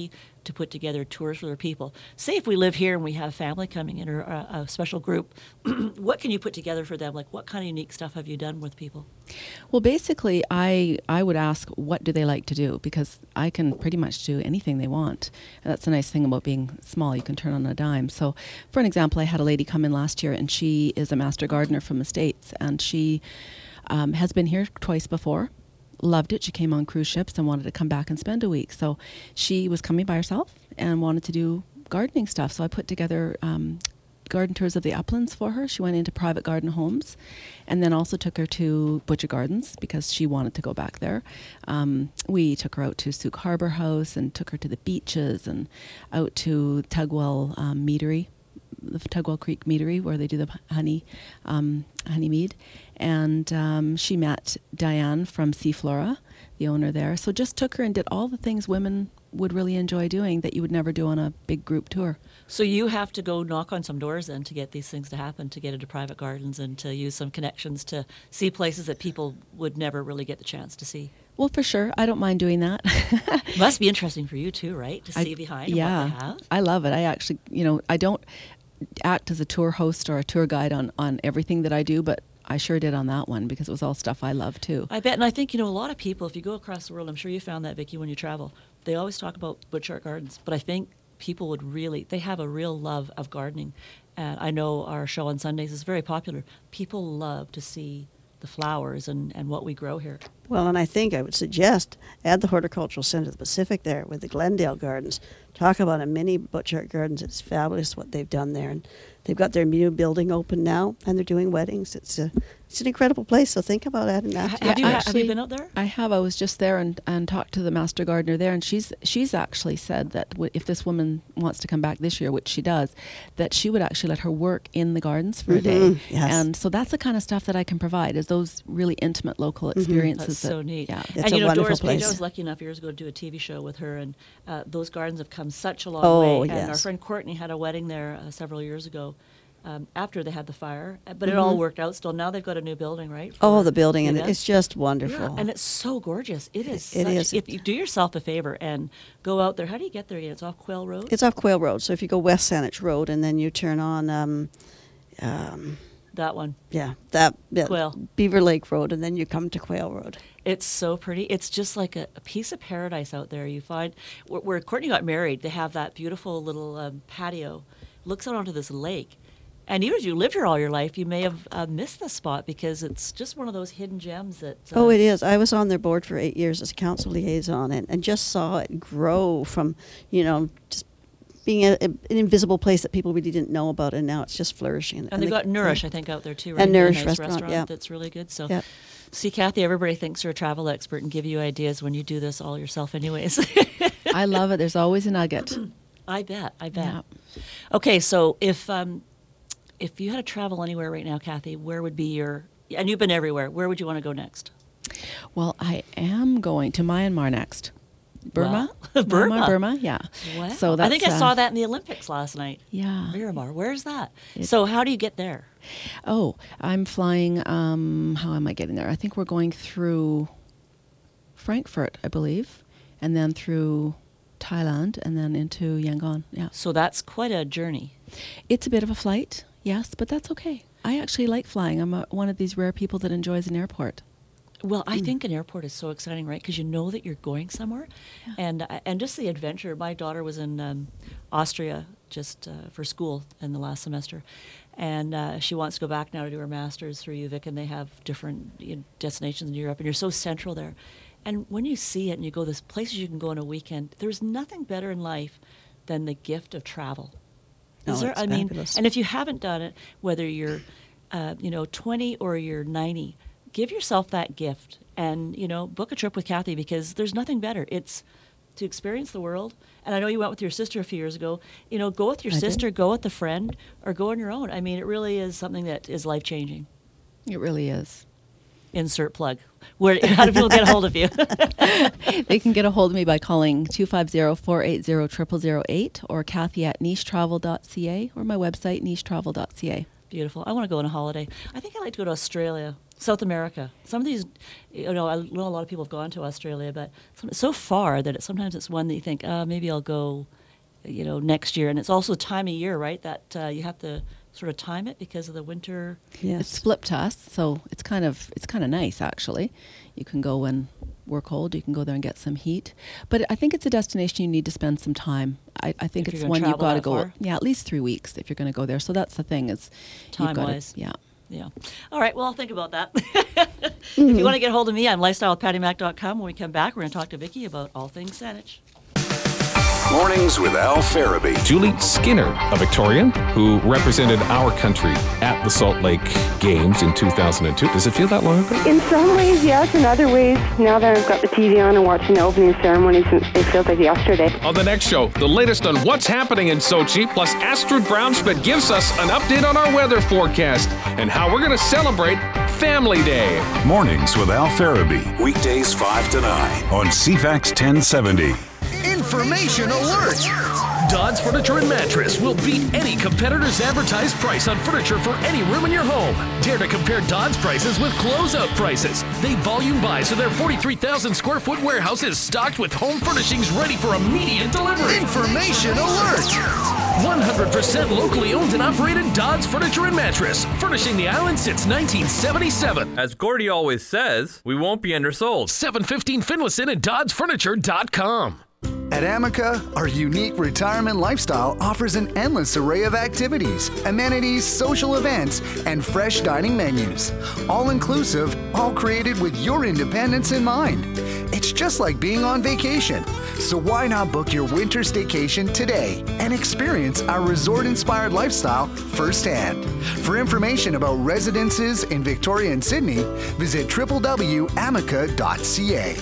S2: to put together tours for their people? Say if we live here and we have family coming in or a, a special group, what can you put together for them? Like what kind of unique stuff have you done with people?
S4: Well, basically, I I would ask, what do they like to do? Because I can pretty much do anything they want. And that's the nice thing about being small. You can turn on a dime. So, for an example, I had a lady come in last year, and she is a master gardener from the States, and she um, has been here twice before. Loved it. She came on cruise ships and wanted to come back and spend a week. So she was coming by herself and wanted to do gardening stuff. So I put together um, garden tours of the uplands for her. She went into private garden homes, and then also took her to Butcher Gardens because she wanted to go back there. Um, we took her out to Souk Harbor House and took her to the beaches and out to Tugwell um, Meadery, the Tugwell Creek Meadery, where they do the honey um, honey mead. And um, she met Diane from Seaflora, the owner there. So just took her and did all the things women would really enjoy doing that you would never do on a big group tour.
S2: So you have to go knock on some doors then to get these things to happen, to get into private gardens and to use some connections to see places that people would never really get the chance to see.
S4: Well, for sure. I don't mind doing that.
S2: Must be interesting for you too, right? To see
S4: I,
S2: behind
S4: yeah,
S2: what they have.
S4: I love it. I actually, you know, I don't act as a tour host or a tour guide on, on everything that I do, but I sure did on that one because it was all stuff I love too.
S2: I bet, and I think, you know, a lot of people, if you go across the world, I'm sure you found that, Vicki, when you travel, they always talk about Butchart Gardens, but I think people would really, they have a real love of gardening. And I know our show on Sundays is very popular. People love to see the flowers and, and what we grow here.
S3: Well, and I think I would suggest add the Horticultural Centre of the Pacific there with the Glendale Gardens. Talk about a mini Butchart Gardens. It's fabulous what they've done there. And they've got their new building open now, and they're doing weddings. It's a, it's an incredible place, so think about adding that.
S2: Have, yeah, you, actually, have you been out there?
S4: I have. I was just there and, and talked to the master gardener there, and she's she's actually said that w- if this woman wants to come back this year, which she does, that she would actually let her work in the gardens for
S3: mm-hmm.
S4: a day.
S3: Yes.
S4: And so that's the kind of stuff that I can provide, is those really intimate local experiences.
S2: Mm-hmm. That's
S4: that,
S2: so neat.
S4: Yeah.
S3: It's
S2: and
S3: a
S2: you know,
S3: wonderful
S2: Doris
S3: place.
S2: Page, I was lucky enough years ago to do a T V show with her, and uh, those gardens have come such a long
S3: Oh,
S2: way.
S3: yes.
S2: And our friend Courtney had a wedding there uh, several years ago. Um, after they had the fire, but
S3: mm-hmm.
S2: it all worked out still. Now they've got a new building, right?
S3: Oh, the building, and
S2: events.
S3: it's just wonderful.
S2: Yeah, and it's so gorgeous. It is.
S3: It
S2: such,
S3: is.
S2: If you do yourself a favor and go out there, how do you get there again? It's off Quail Road?
S3: It's off Quail Road. So if you go West Saanich Road and then you turn on... Um, um,
S2: that one.
S3: Yeah, that yeah,
S2: Quail.
S3: Beaver Lake Road, and then you come to Quail Road.
S2: It's so pretty. It's just like a, a piece of paradise out there. You find... Where, where Courtney got married, they have that beautiful little um, patio. Looks out onto this lake. And even if you lived here all your life, you may have uh, missed the spot because it's just one of those hidden gems that... Uh,
S3: oh, it is. I was on their board for eight years as a council liaison and, and just saw it grow from, you know, just being a, a, an invisible place that people really didn't know about, and now it's just flourishing.
S2: And, and they've got Nourish, I think, out there too, right?
S3: And Nourish
S2: a nice
S3: restaurant,
S2: restaurant
S3: yeah.
S2: that's really good. So,
S3: yeah.
S2: See, Kathy, everybody thinks you're a travel expert and give you ideas when you do this all yourself anyways.
S4: I love it. There's always a nugget.
S2: I bet, I bet.
S4: Yeah.
S2: Okay, so if... Um, If you had to travel anywhere right now, Kathy, where would be your... And you've been everywhere. Where would you want to go next?
S4: Well, I am going to Myanmar next. Burma?
S2: Wow. Burma?
S4: Myanmar, Burma, yeah.
S2: Wow.
S4: So that's,
S2: I think I
S4: uh,
S2: saw that in the Olympics last night.
S4: Yeah.
S2: Myanmar. Where's that?
S4: It,
S2: so how do you get there?
S4: Oh, I'm flying... Um, how am I getting there? I think we're going through Frankfurt, I believe, and then through Thailand, and then into Yangon. Yeah.
S2: So that's quite a journey.
S4: It's a bit of a flight. Yes, but that's okay. I actually like flying. I'm a, one of these rare people that enjoys an airport.
S2: Well, I
S4: Mm.
S2: think an airport is so exciting, right? Because you know that you're going somewhere,
S4: Yeah.
S2: and uh, and just the adventure. My daughter was in um, Austria just uh, for school in the last semester, and uh, she wants to go back now to do her master's through U Vic, and they have different you know, destinations in Europe, and you're so central there. And when you see it and you go, there's places you can go on a weekend. There's nothing better in life than the gift of travel. Is
S3: Oh,
S2: there?
S3: it's
S2: I mean,
S3: fabulous.
S2: and if you haven't done it, whether you're, uh, you know, twenty or you're ninety, give yourself that gift and, you know, book a trip with Kathy because there's nothing better. It's to experience the world. And I know you went with your sister a few years ago. You know, go with your
S3: I
S2: sister,
S3: did.
S2: go with a friend, or go on your own. I mean, it really is something that is life-changing.
S4: It really is.
S2: Insert plug. Where? How do people get a hold of you?
S4: They can get a hold of me by calling two five zero, four eight zero, zero zero zero eight or Kathy at niche travel dot c a or my website niche travel dot c a.
S2: Beautiful. I want to go on a holiday. I think I'd like to go to Australia. South America. Some of these, you know, I know a lot of people have gone to Australia, but some, so far that it, sometimes it's one that you think, uh, maybe I'll go, you know, next year. And it's also a time of year, right, that uh, you have to sort of time it because of the winter.
S4: Yes. It's split to us, so it's kind of it's kind of nice actually. You can go when we're cold. You can go there and get some heat. But I think it's a destination you need to spend some time. I, I think
S2: If
S4: it's
S2: you're
S4: one
S2: gonna
S4: you've got to
S2: travel
S4: go.
S2: that far?
S4: Yeah, at least three weeks if you're going to go there. So that's the thing is, you've gotta-
S2: Time-wise.
S4: yeah.
S2: Yeah. All right. Well, I'll think about that. If you want to get hold of me, I'm lifestyle with patty mac dot com. When we come back, we're going to talk to Vicki about all things Saanich.
S1: Mornings with Al Farabee.
S7: Julie Skinner, a Victorian who represented our country at the Salt Lake Games in two thousand two. Does it feel that long ago?
S20: In some ways, yes. In other ways, now that I've got the T V on and watching the opening ceremonies, it feels like yesterday.
S7: On the next show, the latest on what's happening in Sochi, plus Astrid Brownschmidt gives us an update on our weather forecast and how we're going to celebrate Family Day.
S1: Mornings with Al Farabee. Weekdays five to nine on C FAX ten seventy.
S11: Information alert!
S7: Dodds Furniture and Mattress will beat any competitor's advertised price on furniture for any room in your home. Dare to compare Dodds prices with closeout prices. They volume buy, so their forty-three thousand square foot warehouse is stocked with home furnishings ready for immediate delivery.
S11: Information alert!
S7: one hundred percent locally owned and operated Dodds Furniture and Mattress, furnishing the island since nineteen seventy-seven.
S21: As Gordy always says, we won't be undersold.
S7: seven fifteen Finlayson at dodds furniture dot com.
S11: At Amica, our unique retirement lifestyle offers an endless array of activities, amenities, social events, and fresh dining menus. All inclusive, all created with your independence in mind. It's just like being on vacation. So why not book your winter staycation today and experience our resort-inspired lifestyle firsthand? For information about residences in Victoria and Sydney, visit w w w dot amica dot c a.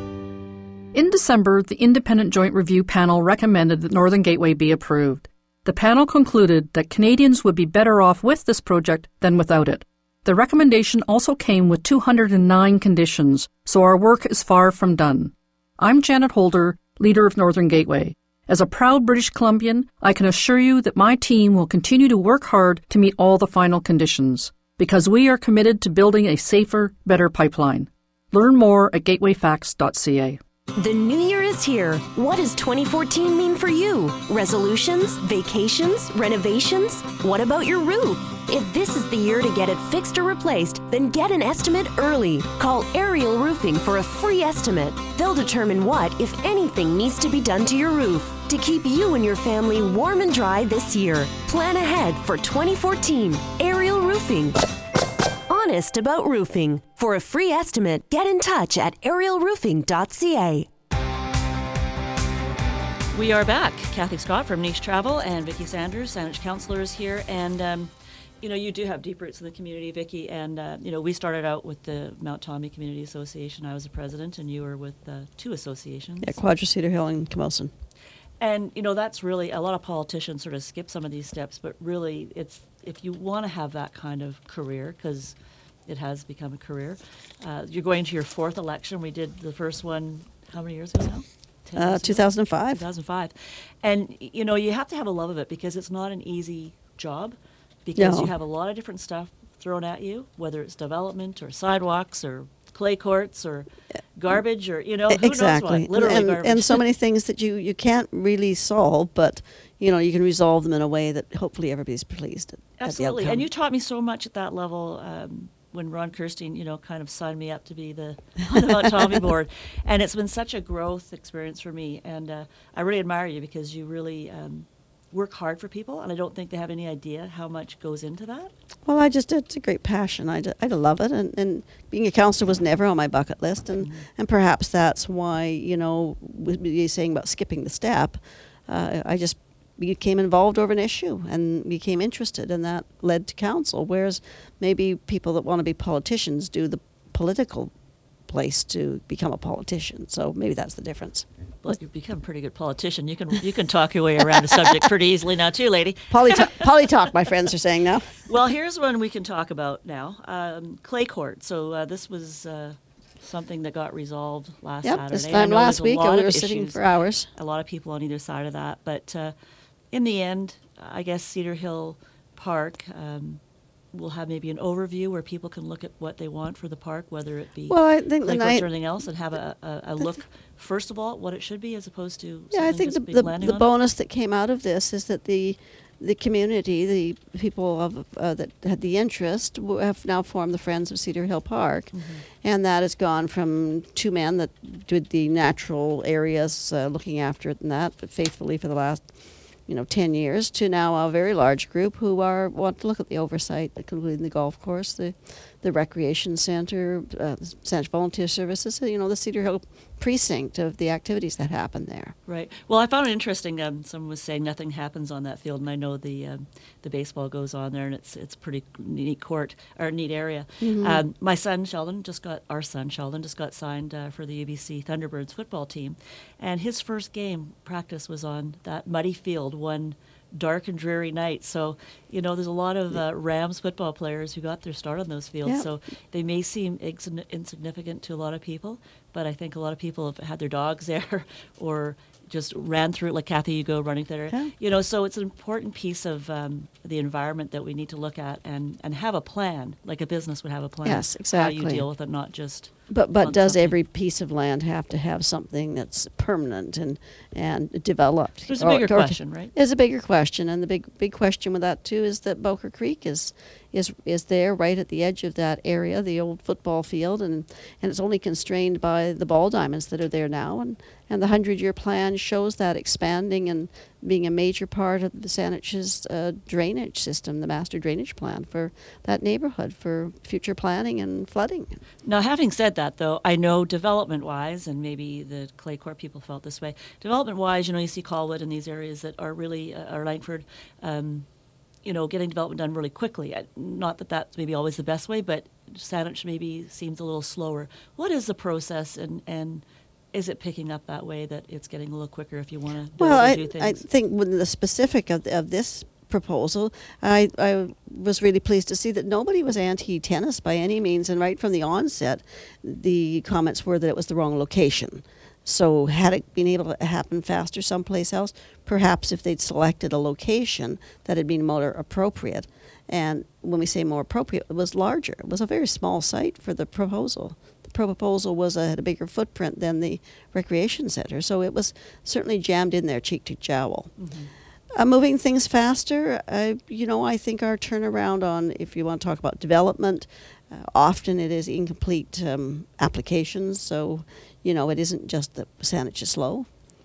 S22: In December, the Independent Joint Review Panel recommended that Northern Gateway be approved. The panel concluded that Canadians would be better off with this project than without it. The recommendation also came with two hundred nine conditions, so our work is far from done. I'm Janet Holder, leader of Northern Gateway. As a proud British Columbian, I can assure you that my team will continue to work hard to meet all the final conditions, because we are committed to building a safer, better pipeline. Learn more at gateway fax dot c a.
S8: The new year is here. What does twenty fourteen mean for you? Resolutions? Vacations? Renovations? What about your roof? If this is the year to get it fixed or replaced, then get an estimate early. Call Aerial Roofing for a free estimate. They'll determine what, if anything, needs to be done to your roof to keep you and your family warm and dry this year. Plan ahead for twenty fourteen. Aerial Roofing. Honest about roofing. For a free estimate, get in touch at aerial roofing dot c a.
S2: We are back. Kathy Scott from Niche Travel and Vicki Sanders, Saanich Councillor, is here. And, um, you know, you do have deep roots in the community, Vicki. And, uh, you know, we started out with the Mount Tommy Community Association. I was the president, and you were with uh, two associations.
S3: Yeah, Quadra Cedar Hill and Camosun.
S2: And, you know, that's really, a lot of politicians sort of skip some of these steps, but really it's, if you want to have that kind of career, because it has become a career, uh, you're going to your fourth election. We did the first one, how many years ago now?
S3: Uh, two thousand five.
S2: two thousand five. And, you know, you have to have a love of it because it's not an easy job because
S3: No.
S2: you have a lot of different stuff thrown at you, whether it's development or sidewalks or clay courts or garbage or, you know, who
S3: exactly.
S2: knows what? Literally
S3: and,
S2: garbage.
S3: and so many things that you, you can't really solve, but, you know, you can resolve them in a way that hopefully everybody's pleased at,
S2: Absolutely.
S3: at the
S2: And
S3: outcome.
S2: you taught me so much at that level um, when Ron Kirstein, you know, kind of signed me up to be the on the Mount Tommy board. And it's been such a growth experience for me. And uh, I really admire you because you really um, work hard for people. And I don't think they have any idea how much goes into that.
S3: Well, I just, it's a great passion. I, d- I love it. And, and being a councillor was never on my bucket list. And, mm-hmm. and perhaps that's why, you know, with you saying about skipping the step, uh, I just became involved over an issue and became interested, and that led to council. Whereas maybe people that want to be politicians do the political place to become a politician. So maybe that's the difference.
S2: Well, you've become a pretty good politician. You can you can talk your way around a subject pretty easily now, too, lady.
S3: Poly talk, my friends are saying now.
S2: Well, here's one we can talk about now. Um, clay court. So uh, this was uh, something that got resolved last
S3: yep,
S2: Saturday.
S3: this time last week, and we were sitting for hours.
S2: A lot of people on either side of that. But uh, in the end, I guess Cedar Hill Park, um, we'll have maybe an overview where people can look at what they want for the park, whether it be
S3: well, I think
S2: clay
S3: the
S2: courts
S3: night,
S2: or anything else, and have a, a, a look, first of all, at what it should be as opposed to
S3: yeah, I think
S2: just
S3: the,
S2: be
S3: the,
S2: landing
S3: the
S2: on
S3: bonus that came out of this is that the the community, the people of uh, that had the interest, w- have now formed the Friends of Cedar Hill Park,
S2: Mm-hmm.
S3: and that has gone from two men that did the natural areas, uh, looking after it and that, but faithfully for the last, you know, ten years, to now a very large group who are want to look at the oversight, including the golf course, the the recreation center, uh, Saanich Volunteer Services, you know, the Cedar Hill precinct of the activities that happen there.
S2: Right. Well, I found it interesting. Um, someone was saying nothing happens on that field, and I know the um, the baseball goes on there, and it's it's pretty neat court or neat area.
S3: Mhm.
S2: Um, my son Sheldon just got our son Sheldon just got signed uh, for the U B C Thunderbirds football team, and his first game practice was on that muddy field one dark and dreary night. So, you know, there's a lot of uh, Rams football players who got their start on those fields.
S3: Yeah.
S2: So they may seem insign- insignificant to a lot of people, but I think a lot of people have had their dogs there or just ran through it, like Kathy, you go running there.
S3: Yeah.
S2: You know, so it's an important piece of um, the environment that we need to look at and, and have a plan, like a business would have a plan.
S3: Yes,
S2: How
S3: exactly.
S2: you deal with it, not just...
S3: But but
S2: on
S3: does
S2: something.
S3: every piece of land have to have something that's permanent and and developed?
S2: There's a
S3: Or-
S2: bigger
S3: or-
S2: question, right?
S3: There's a bigger question, and the big big question with that too is that Boker Creek is is is there right at the edge of that area, the old football field, and and it's only constrained by the ball diamonds that are there now, and and the hundred year plan shows that expanding and being a major part of the Saanich's uh, drainage system, the master drainage plan for that neighborhood for future planning and flooding.
S2: Now, having said that, though, I know development-wise, and maybe the Clay Court people felt this way, development-wise, you know, you see Colwood and these areas that are really, uh, or Langford, um, you know, getting development done really quickly. Uh, Not that that's maybe always the best way, but Saanich maybe seems a little slower. What is the process, and, and is it picking up that way that it's getting a little quicker if you want to build
S3: Well,
S2: and
S3: I,
S2: do things?
S3: I think with the specific of, of this proposal, I, I was really pleased to see that nobody was anti-tennis by any means, and right from the onset, the comments were that it was the wrong location. So had it been able to happen faster someplace else, perhaps if they'd selected a location that had been more appropriate, and when we say more appropriate, it was larger. It was a very small site for the proposal. The proposal was a, had a bigger footprint than the recreation center, so it was certainly jammed in there cheek to jowl.
S2: Mm-hmm.
S3: Uh, moving things faster, uh, you know, I think our turnaround on, if you want to talk about development, uh, often it is incomplete um, applications. So, you know, it isn't just that Saanich is slow.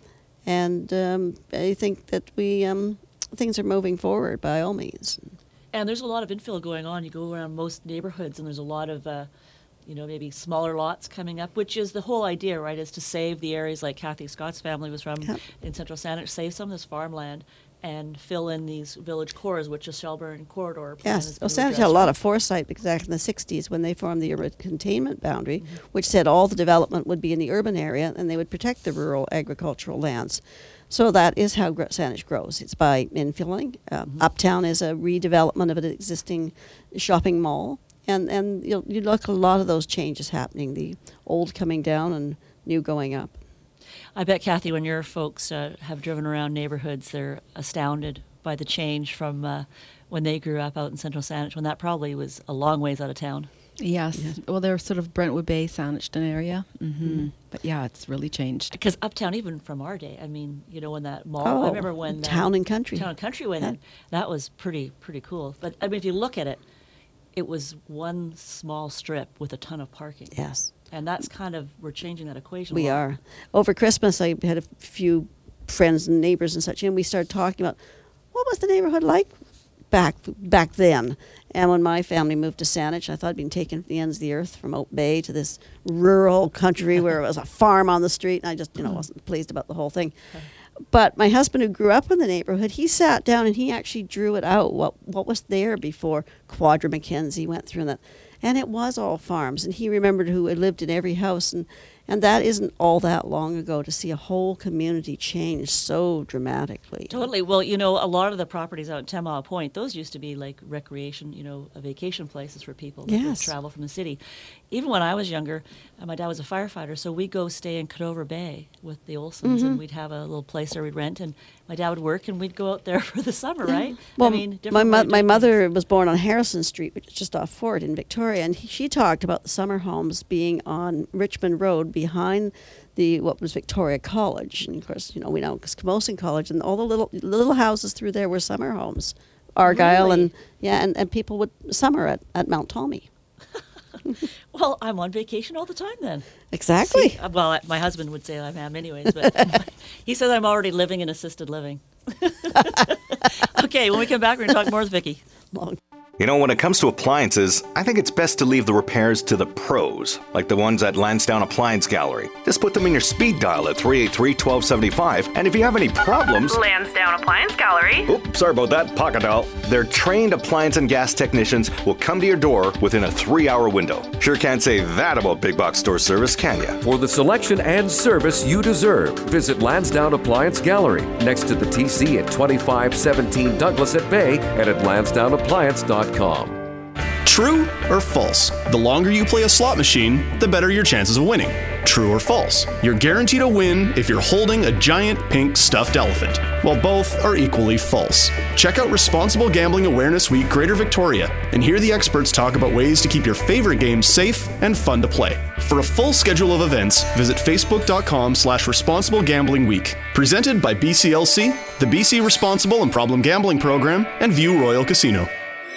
S3: And um, I think that we um, things are moving forward by all means.
S2: And there's a lot of infill going on. You go around most neighborhoods, and there's a lot of, uh, you know, maybe smaller lots coming up, which is the whole idea, right, is to save the areas like Kathy Scott's family was from
S3: Yep.
S2: in Central Saanich, save some of this farmland and fill in these village cores, which is Shelburne Corridor. plan
S3: Yes,
S2: has
S3: well,
S2: been
S3: Saanich had a
S2: addressed.
S3: lot of foresight because back in the sixties when they formed the urban containment boundary, which said all the development would be in the urban area and they would protect the rural agricultural lands. So that is how gr- Saanich grows. It's by infilling. Uh, Uptown is a redevelopment of an existing shopping mall. And, and you'll, you look at a lot of those changes happening, the old coming down and new going up.
S2: I bet, Kathy, when your folks uh, have driven around neighborhoods, they're astounded by the change from uh, when they grew up out in Central Saanich, when that probably was a long ways out of town.
S4: Yes.
S3: Yes.
S4: Well, they're sort of Brentwood Bay, Saanich area. Mm-hmm.
S3: Mm.
S4: But yeah, it's really changed.
S2: Because Uptown, even from our day, I mean, you know, when that mall,
S3: Oh,
S2: I remember when... uh,
S3: Town and Country.
S2: Town and Country went
S3: Yeah.
S2: in. That was pretty, pretty cool. But, I mean, if you look at it, it was one small strip with a ton of parking.
S3: Yes.
S2: And that's kind of, we're changing that equation. a
S3: We
S2: lot.
S3: are. Over Christmas, I had a few friends and neighbors and such, and we started talking about what was the neighborhood like back back then. And when my family moved to Saanich, I thought I'd been taken from the ends of the earth from Oak Bay to this rural country where it was a farm on the street, and I just, you know, wasn't pleased about the whole thing. But my husband, who grew up in the neighborhood, he sat down and he actually drew it out, what what was there before Quadra Mackenzie went through that. And it was all farms. And he remembered who had lived in every house. And, And that isn't all that long ago to see a whole community change so dramatically.
S2: Totally. Well, you know, a lot of the properties out in Ten Mile Point, those used to be like recreation, you know, vacation places for people that
S3: Yes.
S2: would travel from the city. Even when I was younger, uh, my dad was a firefighter, so we'd go stay in Cadover Bay with the Olsons,
S3: Mhm.
S2: and we'd have a little place there we'd rent, and my dad would work, and we'd go out there for the summer,
S3: Yeah.
S2: right?
S3: Well,
S2: I mean,
S3: my
S2: different
S3: mo-
S2: way to
S3: my
S2: do
S3: mother was born on Harrison Street, which is just off Fort in Victoria, and he, she talked about the summer homes being on Richmond Road behind the what was Victoria College, and of course, you know, we know it's Camosun College, and all the little little houses through there were summer homes, Argyle,
S2: Really?
S3: and yeah, and, and people would summer at, at Mount Tommy.
S2: Well, I'm on vacation all the time then.
S3: Exactly.
S2: See, uh, well, I- my husband would say I am anyways, but he says I'm already living in assisted living. Okay, when we come back, we're going to talk more with Vicki.
S3: Long.
S5: You know, when it comes to appliances, I think it's best to leave the repairs to the pros, like the ones at Lansdowne Appliance Gallery. Just put them in your speed dial at three eight three, one two seven five, and if you have any problems...
S6: Lansdowne Appliance Gallery.
S5: Oops, sorry about that, pocket dial. Their trained appliance and gas technicians will come to your door within a three-hour window. Sure can't say that about big box store service, can you?
S23: For the selection and service you deserve, visit Lansdowne Appliance Gallery, next to the T C at twenty-five seventeen Douglas at Bay and at lansdowne appliance dot com.
S24: True or false? The longer you play a slot machine, the better your chances of winning. True or false? You're guaranteed a win if you're holding a giant pink stuffed elephant. Well, both are equally false. Check out Responsible Gambling Awareness Week Greater Victoria and hear the experts talk about ways to keep your favorite games safe and fun to play. For a full schedule of events, visit facebook.com slash responsible gambling week. Presented by B C L C, the B C Responsible and Problem Gambling Program, and View Royal Casino.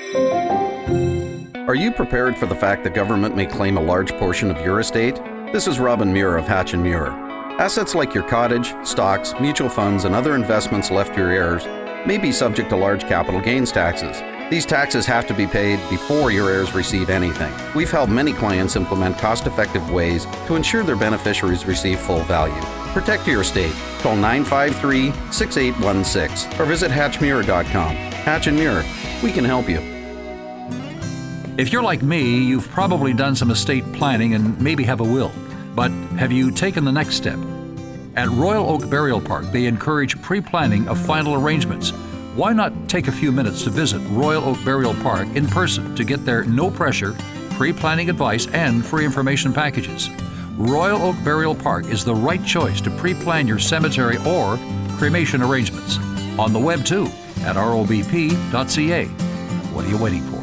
S25: Are you prepared for the fact that government may claim a large portion of your estate? This is Robin Muir of Hatch and Muir. Assets like your cottage, stocks, mutual funds, and other investments left to your heirs may be subject to large capital gains taxes. These taxes have to be paid before your heirs receive anything. We've helped many clients implement cost-effective ways to ensure their beneficiaries receive full value. Protect your estate. Call nine five three, six eight one six or visit hatch muir dot com. Hatch and Muir, we can help you.
S26: If you're like me, you've probably done some estate planning and maybe have a will. But have you taken the next step? At Royal Oak Burial Park, they encourage pre-planning of final arrangements. Why not take a few minutes to visit Royal Oak Burial Park in person to get their no-pressure, pre-planning advice and free information packages? Royal Oak Burial Park is the right choice to pre-plan your cemetery or cremation arrangements. On the web too, at r o b p dot c a. What are you waiting for?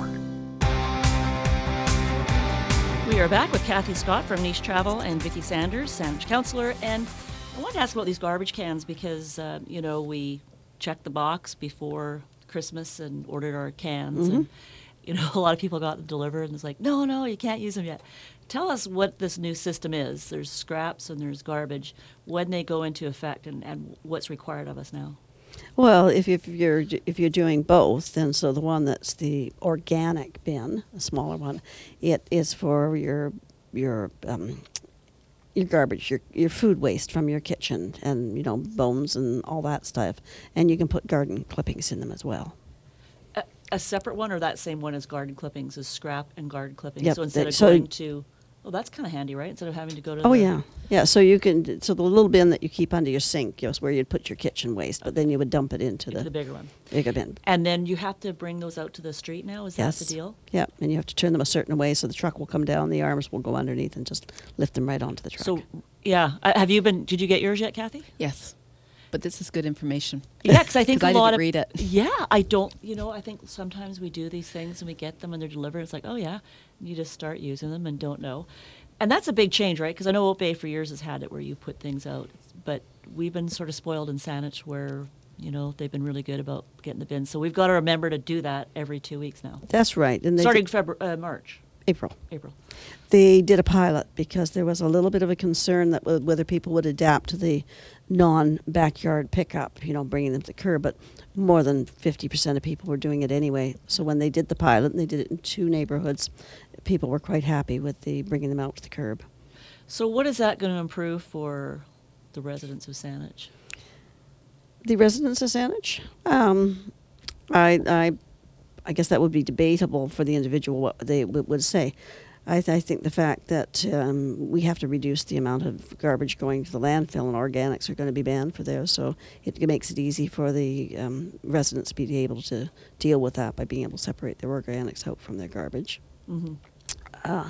S2: We are back with Kathy Scott from Niche Travel and Vicki Sanders, Sandwich Counselor. And I want to ask about these garbage cans because, uh, you know, we checked the box before Christmas and ordered our cans.
S3: Mhm.
S2: And, you know, a lot of people got them delivered and it's like, no, no, you can't use them yet. Tell us what this new system is. There's scraps and there's garbage. When they go into effect and, and what's required of us now.
S3: Well, if, if you're if you're doing both, then so the one that's the organic bin, a smaller one, it is for your your um, your garbage, your your food waste from your kitchen, and you know bones and all that stuff, and you can put garden clippings in them as well.
S2: A, a separate one, or that same one as garden clippings, is scrap and garden clippings.
S3: Yep,
S2: So instead
S3: that-
S2: of
S3: so-
S2: going to, well, that's kind of handy, right? Instead of having to go to.
S3: Oh
S2: the,
S3: yeah, yeah. So you can so the little bin that you keep under your sink is where you'd put your kitchen waste, but then you would dump it into the,
S2: the bigger one.
S3: Bigger bin.
S2: And then you have to bring those out to the street now. Is
S3: Yes.
S2: that the deal?
S3: Yeah, and you have to turn them a certain way so the truck will come down, the arms will go underneath, and just lift them right onto the truck.
S2: So, yeah. Uh, have you been? Did you get yours yet, Kathy?
S4: Yes, but this is good information.
S2: Yeah, because I think a
S4: I
S2: lot
S4: didn't
S2: of
S4: read it.
S2: Yeah, I don't. You know, I think sometimes we do these things and we get them and they're delivered. It's like, oh yeah, and you just start using them and don't know. And that's a big change, right? Because I know Oak Bay for years has had it where you put things out, but we've been sort of spoiled in Saanich where, you know, they've been really good about getting the bins. So we've got to remember to do that every two weeks now.
S3: That's right. And they
S2: starting
S3: did-
S2: February, uh, March.
S3: April.
S2: April.
S3: They did a pilot because there was a little bit of a concern that w- whether people would adapt to the non-backyard pickup, you know, bringing them to the curb, but more than fifty percent of people were doing it anyway. So when they did the pilot, and they did it in two neighborhoods, people were quite happy with the bringing them out to the curb.
S2: So what is that going to improve for the residents of Saanich?
S3: The residents of Saanich? Um, I, I, I guess that would be debatable for the individual what they w- would say. I, th- I think the fact that um, we have to reduce the amount of garbage going to the landfill, and organics are going to be banned for there, so it makes it easy for the um, residents to be able to deal with that by being able to separate their organics out from their garbage.
S2: Mm-hmm.
S3: Uh,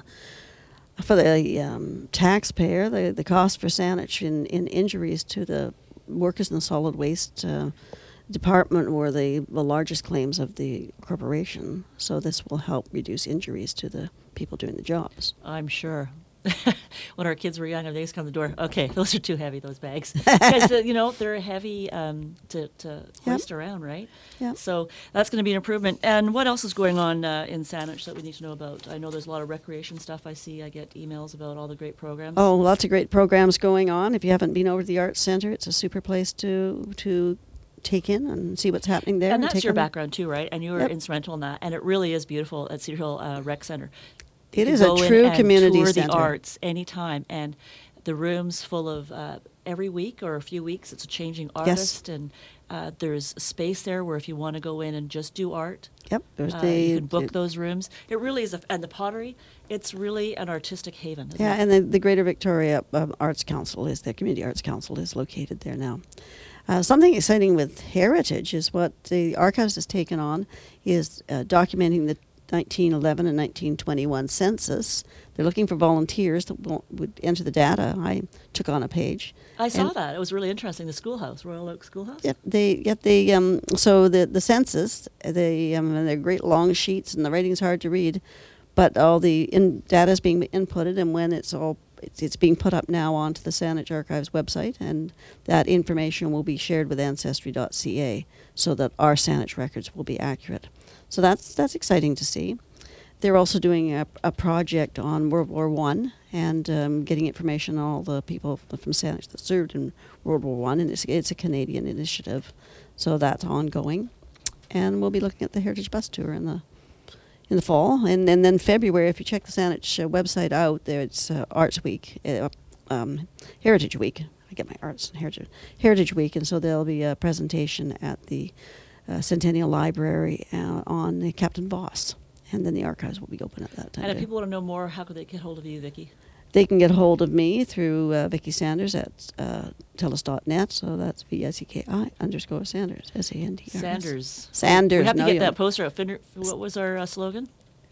S3: for the um, taxpayer, the, the cost for Saanich in, in injuries to the workers in the solid waste uh, department were the, the largest claims of the corporation, so this will help reduce injuries to the people doing the jobs.
S2: I'm sure. When our kids were young, they used to come to the door. Okay, those are too heavy, those bags. Because, uh, you know, they're heavy um, to, to hoist yep. around, right?
S3: Yep.
S2: So that's going to be an improvement. And what else is going on uh, in Saanich that we need to know about? I know there's a lot of recreation stuff I see. I get emails about all the great programs.
S3: Oh, lots of great programs going on. If you haven't been over to the Arts Centre, it's a super place to to take in and see what's happening there.
S2: And,
S3: and
S2: that's
S3: take
S2: your
S3: on.
S2: background too, right? And you were
S3: yep.
S2: instrumental in that. And it really is beautiful at Cedar Hill uh, Rec Centre.
S3: It is a true community
S2: tour
S3: center.
S2: The arts anytime, and the rooms full of uh, every week or a few weeks. It's a changing artist,
S3: yes.
S2: and uh, there's space there where if you want to go in and just do art,
S3: yep, there's
S2: uh,
S3: the,
S2: you can book
S3: it,
S2: those rooms. It really is, a, and the pottery. It's really an artistic haven. Isn't
S3: yeah,
S2: it?
S3: and the, the Greater Victoria um, Arts Council is the Community Arts Council is located there now. Uh, something exciting with heritage is what the archives has taken on is uh, documenting the nineteen eleven and nineteen twenty-one census. They're looking for volunteers that will, would enter the data. I took on a page.
S2: I saw
S3: and
S2: that. It was really interesting. The schoolhouse, Royal Oak Schoolhouse.
S3: Yep. They. Yep. They. Um. So the the census. They. Um. They're great long sheets, and the writing's hard to read, but all the in data is being inputted, and when it's all it's, it's being put up now onto the Saanich Archives website, and that information will be shared with ancestry dot c a so that our Saanich records will be accurate. So that's that's exciting to see. They're also doing a, a project on World War One and um, getting information on all the people from Saanich that served in World War One, and it's, it's a Canadian initiative, so that's ongoing. And we'll be looking at the Heritage Bus Tour in the in the fall, and, and then February. If you check the Saanich uh, website out, there it's uh, Arts Week, uh, um, Heritage Week. I get my Arts and Heritage Heritage Week, and so there'll be a presentation at the Uh, Centennial Library uh, on uh, Captain Voss, and then the archives will be open at that time.
S2: And if people want to know more, how could they get hold of you, Vicki?
S3: They can get hold of me through uh, Vicki Sanders at uh, telus dot net, so that's V I C K I underscore Sanders, S A N D R S.
S2: Sanders.
S3: Sanders.
S2: We have to
S3: no,
S2: get
S3: you
S2: that
S3: know.
S2: poster up. Finger, what was our uh, slogan?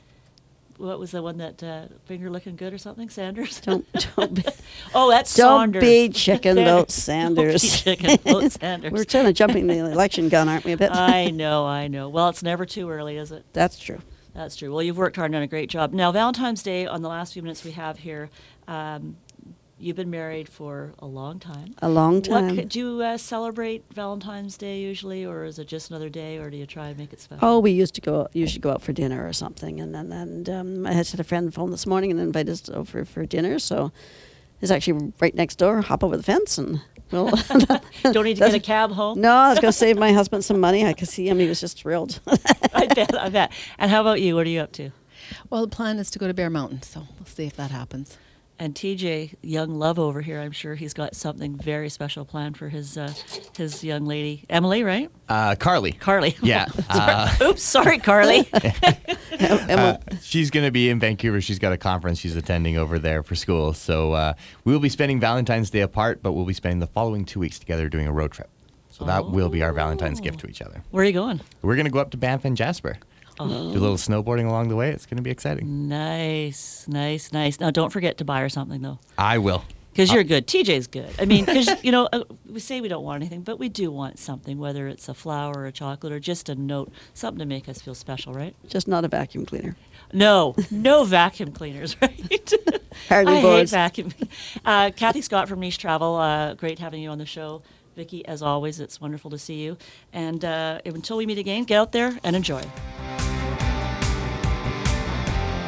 S2: What was the one that uh, finger looking good or something? Sanders.
S3: Don't don't. Be,
S2: oh, that's
S3: don't
S2: Saunders.
S3: be chicken about Sanders.
S2: Don't be chicken about Sanders.
S3: We're trying to jump in the election gun, aren't we? A bit.
S2: I know, I know. Well, it's never too early, is it?
S3: That's true.
S2: That's true. Well, you've worked hard and done a great job. Now, Valentine's Day, on the last few minutes we have here, um, you've been married for a long time.
S3: A long time.
S2: What, do you uh, celebrate Valentine's Day usually, or is it just another day, or do you try and make it special?
S3: Oh, we used to go usually go out for dinner or something, and then and, um, I had had a friend phone this morning and invited us over for dinner. So it's actually right next door. Hop over the fence and we'll.
S2: Don't need to get a cab home.
S3: No, I was going to save my husband some money. I could see him; he was just thrilled.
S2: I bet. I bet. And how about you? What are you up to?
S4: Well, the plan is to go to Bear Mountain, so we'll see if that happens.
S2: And T J, young love over here, I'm sure he's got something very special planned for his uh, his young lady, Emily, right?
S9: Uh, Carly.
S2: Carly.
S9: Yeah. uh,
S2: Oops, sorry, Carly.
S9: uh, she's going to be in Vancouver. She's got a conference she's attending over there for school. So uh, we will be spending Valentine's Day apart, but we'll be spending the following two weeks together doing a road trip. So that oh. will be our Valentine's gift to each other.
S2: Where are you going?
S9: We're going to go up to Banff and Jasper. Oh. Do a little snowboarding along the way. It's going to be exciting.
S2: Nice, nice, nice. Now, don't forget to buy her something, though.
S9: I will.
S2: Because you're good. T J's good. I mean, because, you know, uh, we say we don't want anything, but we do want something, whether it's a flower or a chocolate or just a note, something to make us feel special, right?
S3: Just not a vacuum cleaner.
S2: No, no vacuum cleaners, right?
S3: Hardly
S2: I
S3: boards.
S2: hate vacuum. Uh, Kathy Scott from Niche Travel, uh, great having you on the show. Vicki, as always, it's wonderful to see you. And uh, until we meet again, get out there and enjoy.